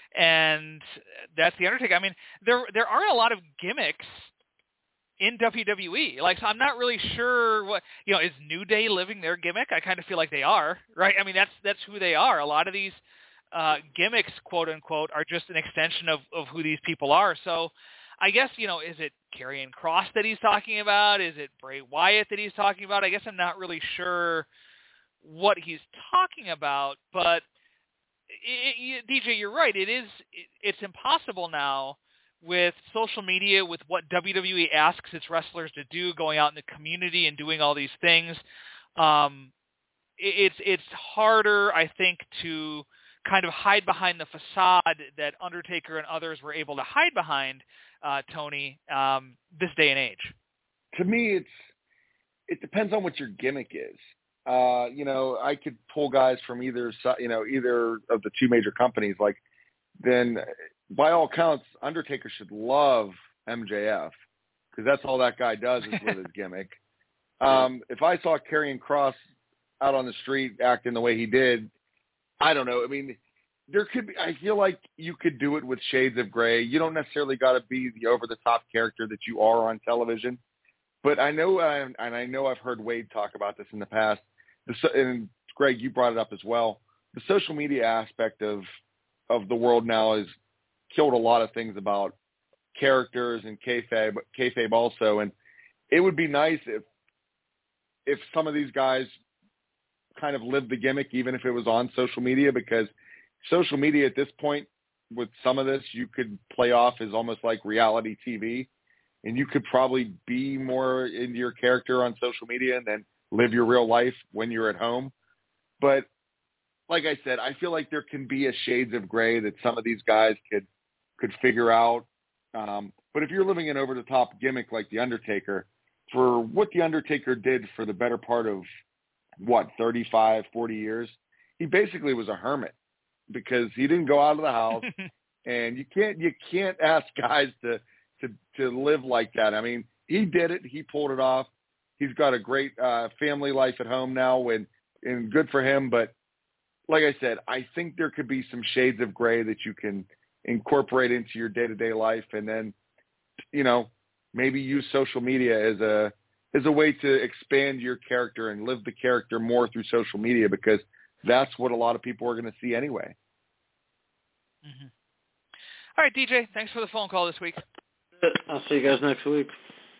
[SPEAKER 2] and that's the Undertaker. I mean, there there aren't a lot of gimmicks in W W E. Like, so I'm not really sure what, you know, is New Day living their gimmick? I kind of feel like they are, right? I mean, that's that's who they are. A lot of these uh, gimmicks, quote unquote, are just an extension of, of who these people are. So I guess, you know, is it Karrion Kross that he's talking about? Is it Bray Wyatt that he's talking about? I guess I'm not really sure what he's talking about, but it, it, D J, you're right. It is, it, it's impossible now with social media, with what W W E asks its wrestlers to do, going out in the community and doing all these things. Um, it, it's, it's harder, I think, to kind of hide behind the facade that Undertaker and others were able to hide behind, uh, Tony, um, this day and age.
[SPEAKER 3] To me, it's it depends on what your gimmick is. Uh, you know, I could pull guys from either you know either of the two major companies. Like, then by all counts, Undertaker should love M J F because that's all that guy does is with his gimmick. Um, if I saw Karrion Kross out on the street acting the way he did, I don't know. I mean, there could be, I feel like you could do it with shades of gray. You don't necessarily got to be the over-the-top character that you are on television. But I know, uh, and I know I've heard Wade talk about this in the past, the, and Greg, you brought it up as well. The social media aspect of of the world now has killed a lot of things about characters and kayfabe, kayfabe also. And it would be nice if if some of these guys kind of lived the gimmick, even if it was on social media, because social media at this point, with some of this, you could play off as almost like reality T V, and you could probably be more into your character on social media and then live your real life when you're at home. But like I said, I feel like there can be a shades of gray that some of these guys could could figure out. Um, but if you're living an over-the-top gimmick like The Undertaker, for what The Undertaker did for the better part of, what, thirty-five, forty years, he basically was a hermit because he didn't go out of the house. And you can't you can't ask guys to, to, to live like that. I mean, he did it. He pulled it off. He's got a great uh, family life at home now, and, and good for him. But like I said, I think there could be some shades of gray that you can incorporate into your day-to-day life, and then, you know, maybe use social media as a as a way to expand your character and live the character more through social media, because that's what a lot of people are going to see anyway.
[SPEAKER 2] Mm-hmm. All right, D J, thanks for the phone call this week.
[SPEAKER 4] I'll see you guys next week.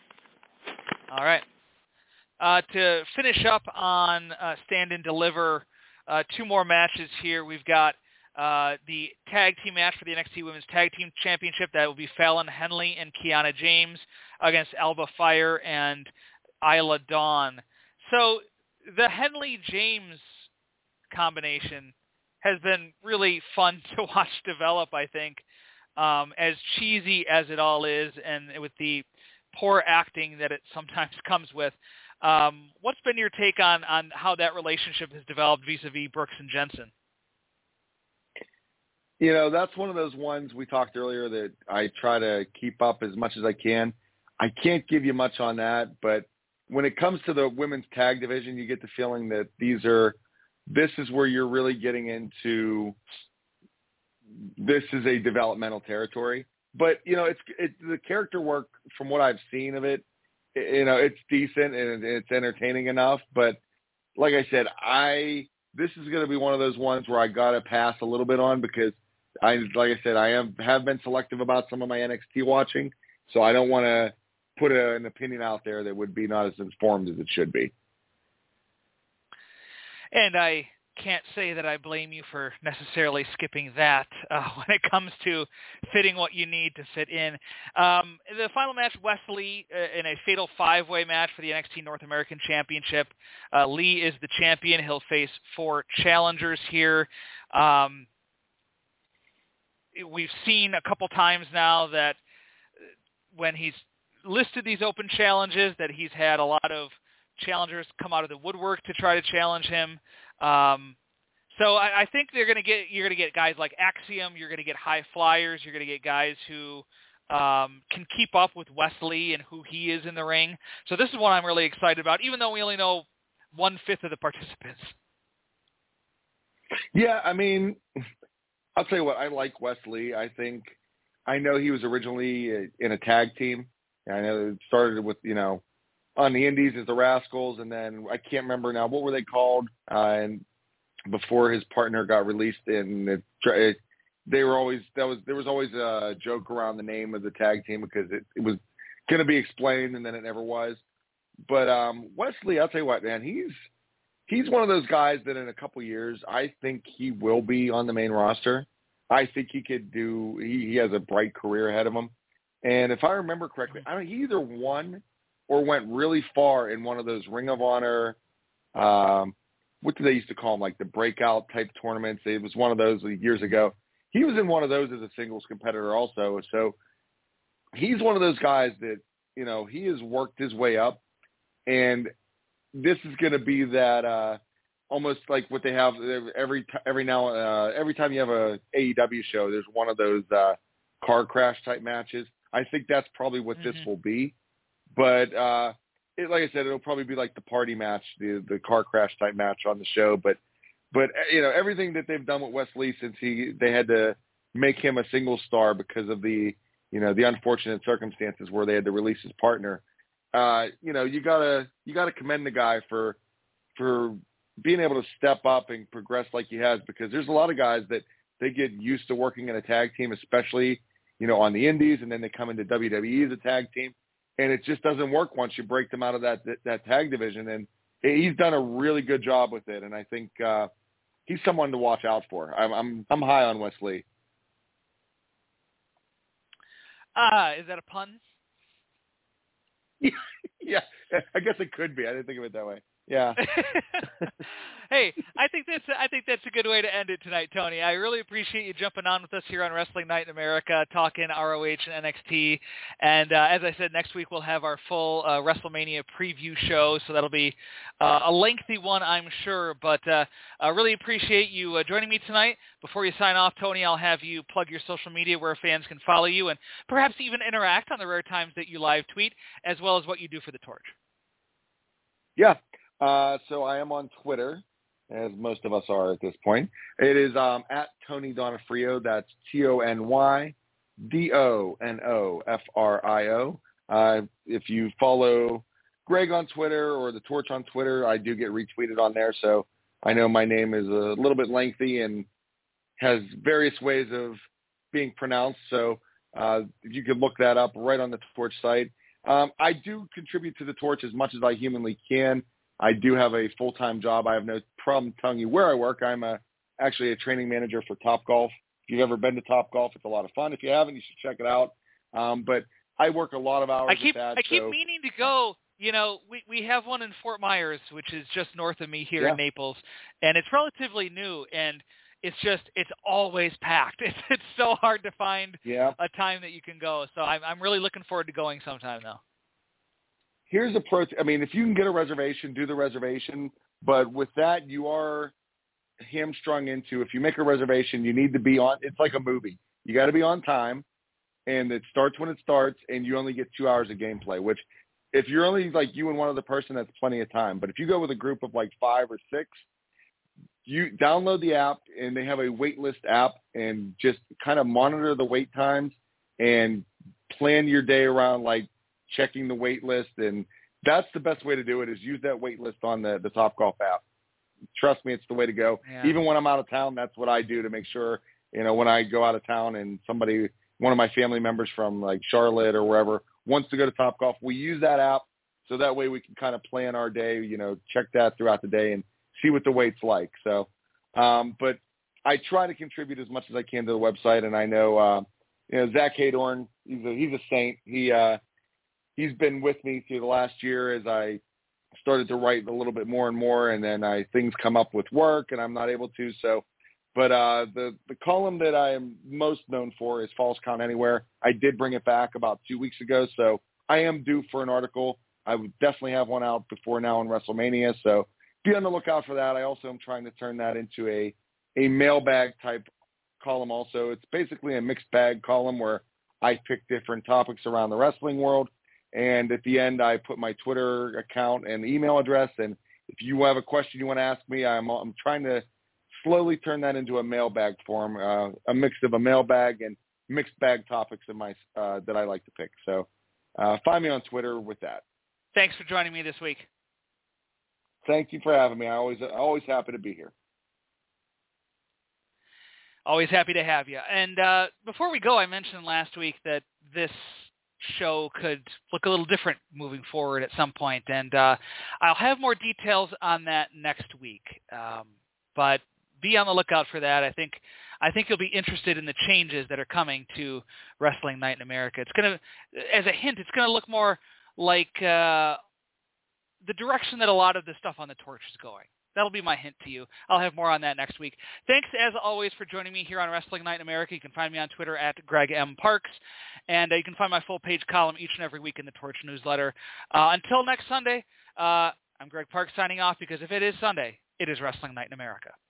[SPEAKER 2] All right. Uh, to finish up on uh, Stand and Deliver, uh, two more matches here. We've got uh, the tag team match for the N X T Women's Tag Team Championship. That will be Fallon Henley and Kiana James against Alba Fire and Isla Dawn. So the Henley-James combination has been really fun to watch develop, I think, um, as cheesy as it all is, and with the poor acting that it sometimes comes with. Um, what's been your take on, on how that relationship has developed vis-a-vis Brooks and Jensen?
[SPEAKER 3] You know, that's one of those ones we talked earlier that I try to keep up as much as I can. I can't give you much on that, but when it comes to the women's tag division, you get the feeling that these are, this is where you're really getting into, this is a developmental territory. But, you know, it's, it's the character work from what I've seen of it, you know, it's decent and it's entertaining enough. But like I said, I, this is going to be one of those ones where I got to pass a little bit on because I, like I said, I am, have been selective about some of my N X T watching. So I don't want to put a, an opinion out there that would be not as informed as it should be.
[SPEAKER 2] And I can't say that I blame you for necessarily skipping that uh, when it comes to fitting what you need to fit in. Um, the final match, Wes Lee uh, in a fatal five-way match for the N X T North American Championship. Uh, Lee is the champion. He'll face four challengers here. Um, we've seen a couple times now that when he's listed these open challenges that he's had a lot of challengers come out of the woodwork to try to challenge him. Um, so I, I think they're going to get, you're going to get guys like Axiom, you're going to get high flyers, you're going to get guys who um, can keep up with Wes Lee and who he is in the ring. So this is what I'm really excited about, even though we only know one-fifth of the participants.
[SPEAKER 3] Yeah, I mean, I'll tell you what, I like Wes Lee. I think, I know he was originally in a tag team. I know it started with, you know, on the Indies as the Rascals, and then I can't remember now, what were they called? Uh, and before his partner got released in it, it, they were always, that was, there was always a joke around the name of the tag team because it, it was going to be explained and then it never was. But um, Wes Lee, I'll tell you what, man, he's, he's one of those guys that in a couple years, I think he will be on the main roster. I think he could do, he, he has a bright career ahead of him. And if I remember correctly, I don't, he either won or went really far in one of those Ring of Honor, um, what do they used to call them, like the breakout type tournaments. It was one of those years ago. He was in one of those as a singles competitor also. So he's one of those guys that, you know, he has worked his way up. And this is going to be that uh, almost like what they have every every now uh, every time you have a A E W show, there's one of those uh, car crash type matches. I think that's probably what mm-hmm. this will be. But uh, it, like I said, it'll probably be like the party match, the the car crash type match on the show. But but you know, everything that they've done with Wes Lee since he they had to make him a single star because of the you know the unfortunate circumstances where they had to release his partner. Uh, you know, you gotta you gotta commend the guy for for being able to step up and progress like he has, because there's a lot of guys that they get used to working in a tag team, especially you know on the Indies, and then they come into W W E as a tag team. And it just doesn't work once you break them out of that that, that tag division. And he's done a really good job with it. And I think uh, he's someone to watch out for. I'm I'm, I'm high on Wes Lee.
[SPEAKER 2] Ah, uh, is that a pun?
[SPEAKER 3] Yeah, yeah, I guess it could be. I didn't think of it that way. Yeah.
[SPEAKER 2] Hey, I think that's I think that's a good way to end it tonight, Tony. I really appreciate you jumping on with us here on Wrestling Night in America, talking R O H and N X T. And uh, as I said, next week we'll have our full uh, WrestleMania preview show, so that'll be uh, a lengthy one, I'm sure. But uh, I really appreciate you uh, joining me tonight. Before you sign off, Tony, I'll have you plug your social media where fans can follow you and perhaps even interact on the rare times that you live tweet, as well as what you do for the Torch.
[SPEAKER 3] Yeah. Uh, so I am on Twitter, as most of us are at this point. It is um, at Tony Donofrio. That's T O N Y D O N O F R I O. Uh, if you follow Greg on Twitter or the Torch on Twitter, I do get retweeted on there. So I know my name is a little bit lengthy and has various ways of being pronounced. So uh, if you could look that up right on the Torch site. Um, I do contribute to the Torch as much as I humanly can. I do have a full-time job. I have no problem telling you where I work. I'm a, actually a training manager for Topgolf. If you've ever been to Topgolf, it's a lot of fun. If you haven't, you should check it out. Um, but I work a lot of hours
[SPEAKER 2] I keep,
[SPEAKER 3] with that.
[SPEAKER 2] I keep
[SPEAKER 3] so.
[SPEAKER 2] meaning to go. You know, we, we have one in Fort Myers, which is just north of me here
[SPEAKER 3] yeah.
[SPEAKER 2] in Naples, and it's relatively new, and it's just, it's always packed. It's, it's so hard to find
[SPEAKER 3] yeah.
[SPEAKER 2] a time that you can go. So I'm, I'm really looking forward to going sometime now.
[SPEAKER 3] Here's a pro. I mean, if you can get a reservation, do the reservation. But with that, you are hamstrung into, if you make a reservation, you need to be on. It's like a movie. You got to be on time. and it starts when it starts, and you only get two hours of gameplay, which if you're only like you and one other person, that's plenty of time. But if you go with a group of like five or six, you download the app, and they have a wait list app, and just kind of monitor the wait times and plan your day around like checking the wait list. And that's the best way to do it, is use that wait list on the, the Topgolf app. Trust me, it's the way to go.
[SPEAKER 2] Yeah.
[SPEAKER 3] Even when I'm out of town, that's what I do to make sure, you know, when I go out of town and somebody, one of my family members from like Charlotte or wherever wants to go to Topgolf, we use that app so that way we can kind of plan our day, you know, check that throughout the day and see what the wait's like. So, um, but I try to contribute as much as I can to the website, and I know, uh, you know, Zach Haydorn, he's a, he's a saint. He, uh, he's been with me through the last year as I started to write a little bit more and more, and then I things come up with work and I'm not able to. So, but uh, the the column that I am most known for is Falls Count Anywhere. I did bring it back about two weeks ago, so I am due for an article. I would definitely have one out before now in WrestleMania, so be on the lookout for that. I also am trying to turn that into a a mailbag type column. Also, it's basically a mixed bag column where I pick different topics around the wrestling world. And at the end, I put my Twitter account and email address. And if you have a question you want to ask me, I'm I'm trying to slowly turn that into a mailbag form, uh, a mix of a mailbag and mixed bag topics in my uh, that I like to pick. So uh, find me on Twitter with that.
[SPEAKER 2] Thanks for joining me this week.
[SPEAKER 3] Thank you for having me. I always always happy to be here.
[SPEAKER 2] Always happy to have you. And uh, before we go, I mentioned last week that this show could look a little different moving forward at some point, and uh, I'll have more details on that next week. Um, but be on the lookout for that. I think I think you'll be interested in the changes that are coming to Wrestling Night in America. It's gonna, as a hint, it's gonna look more like uh, the direction that a lot of the stuff on the Torch is going. That'll be my hint to you. I'll have more on that next week. Thanks, as always, for joining me here on Wrestling Night in America. You can find me on Twitter at Greg M. Parks, and uh, you can find my full-page column each and every week in the Torch newsletter. Uh, until next Sunday, uh, I'm Greg Parks signing off, because if it is Sunday, it is Wrestling Night in America.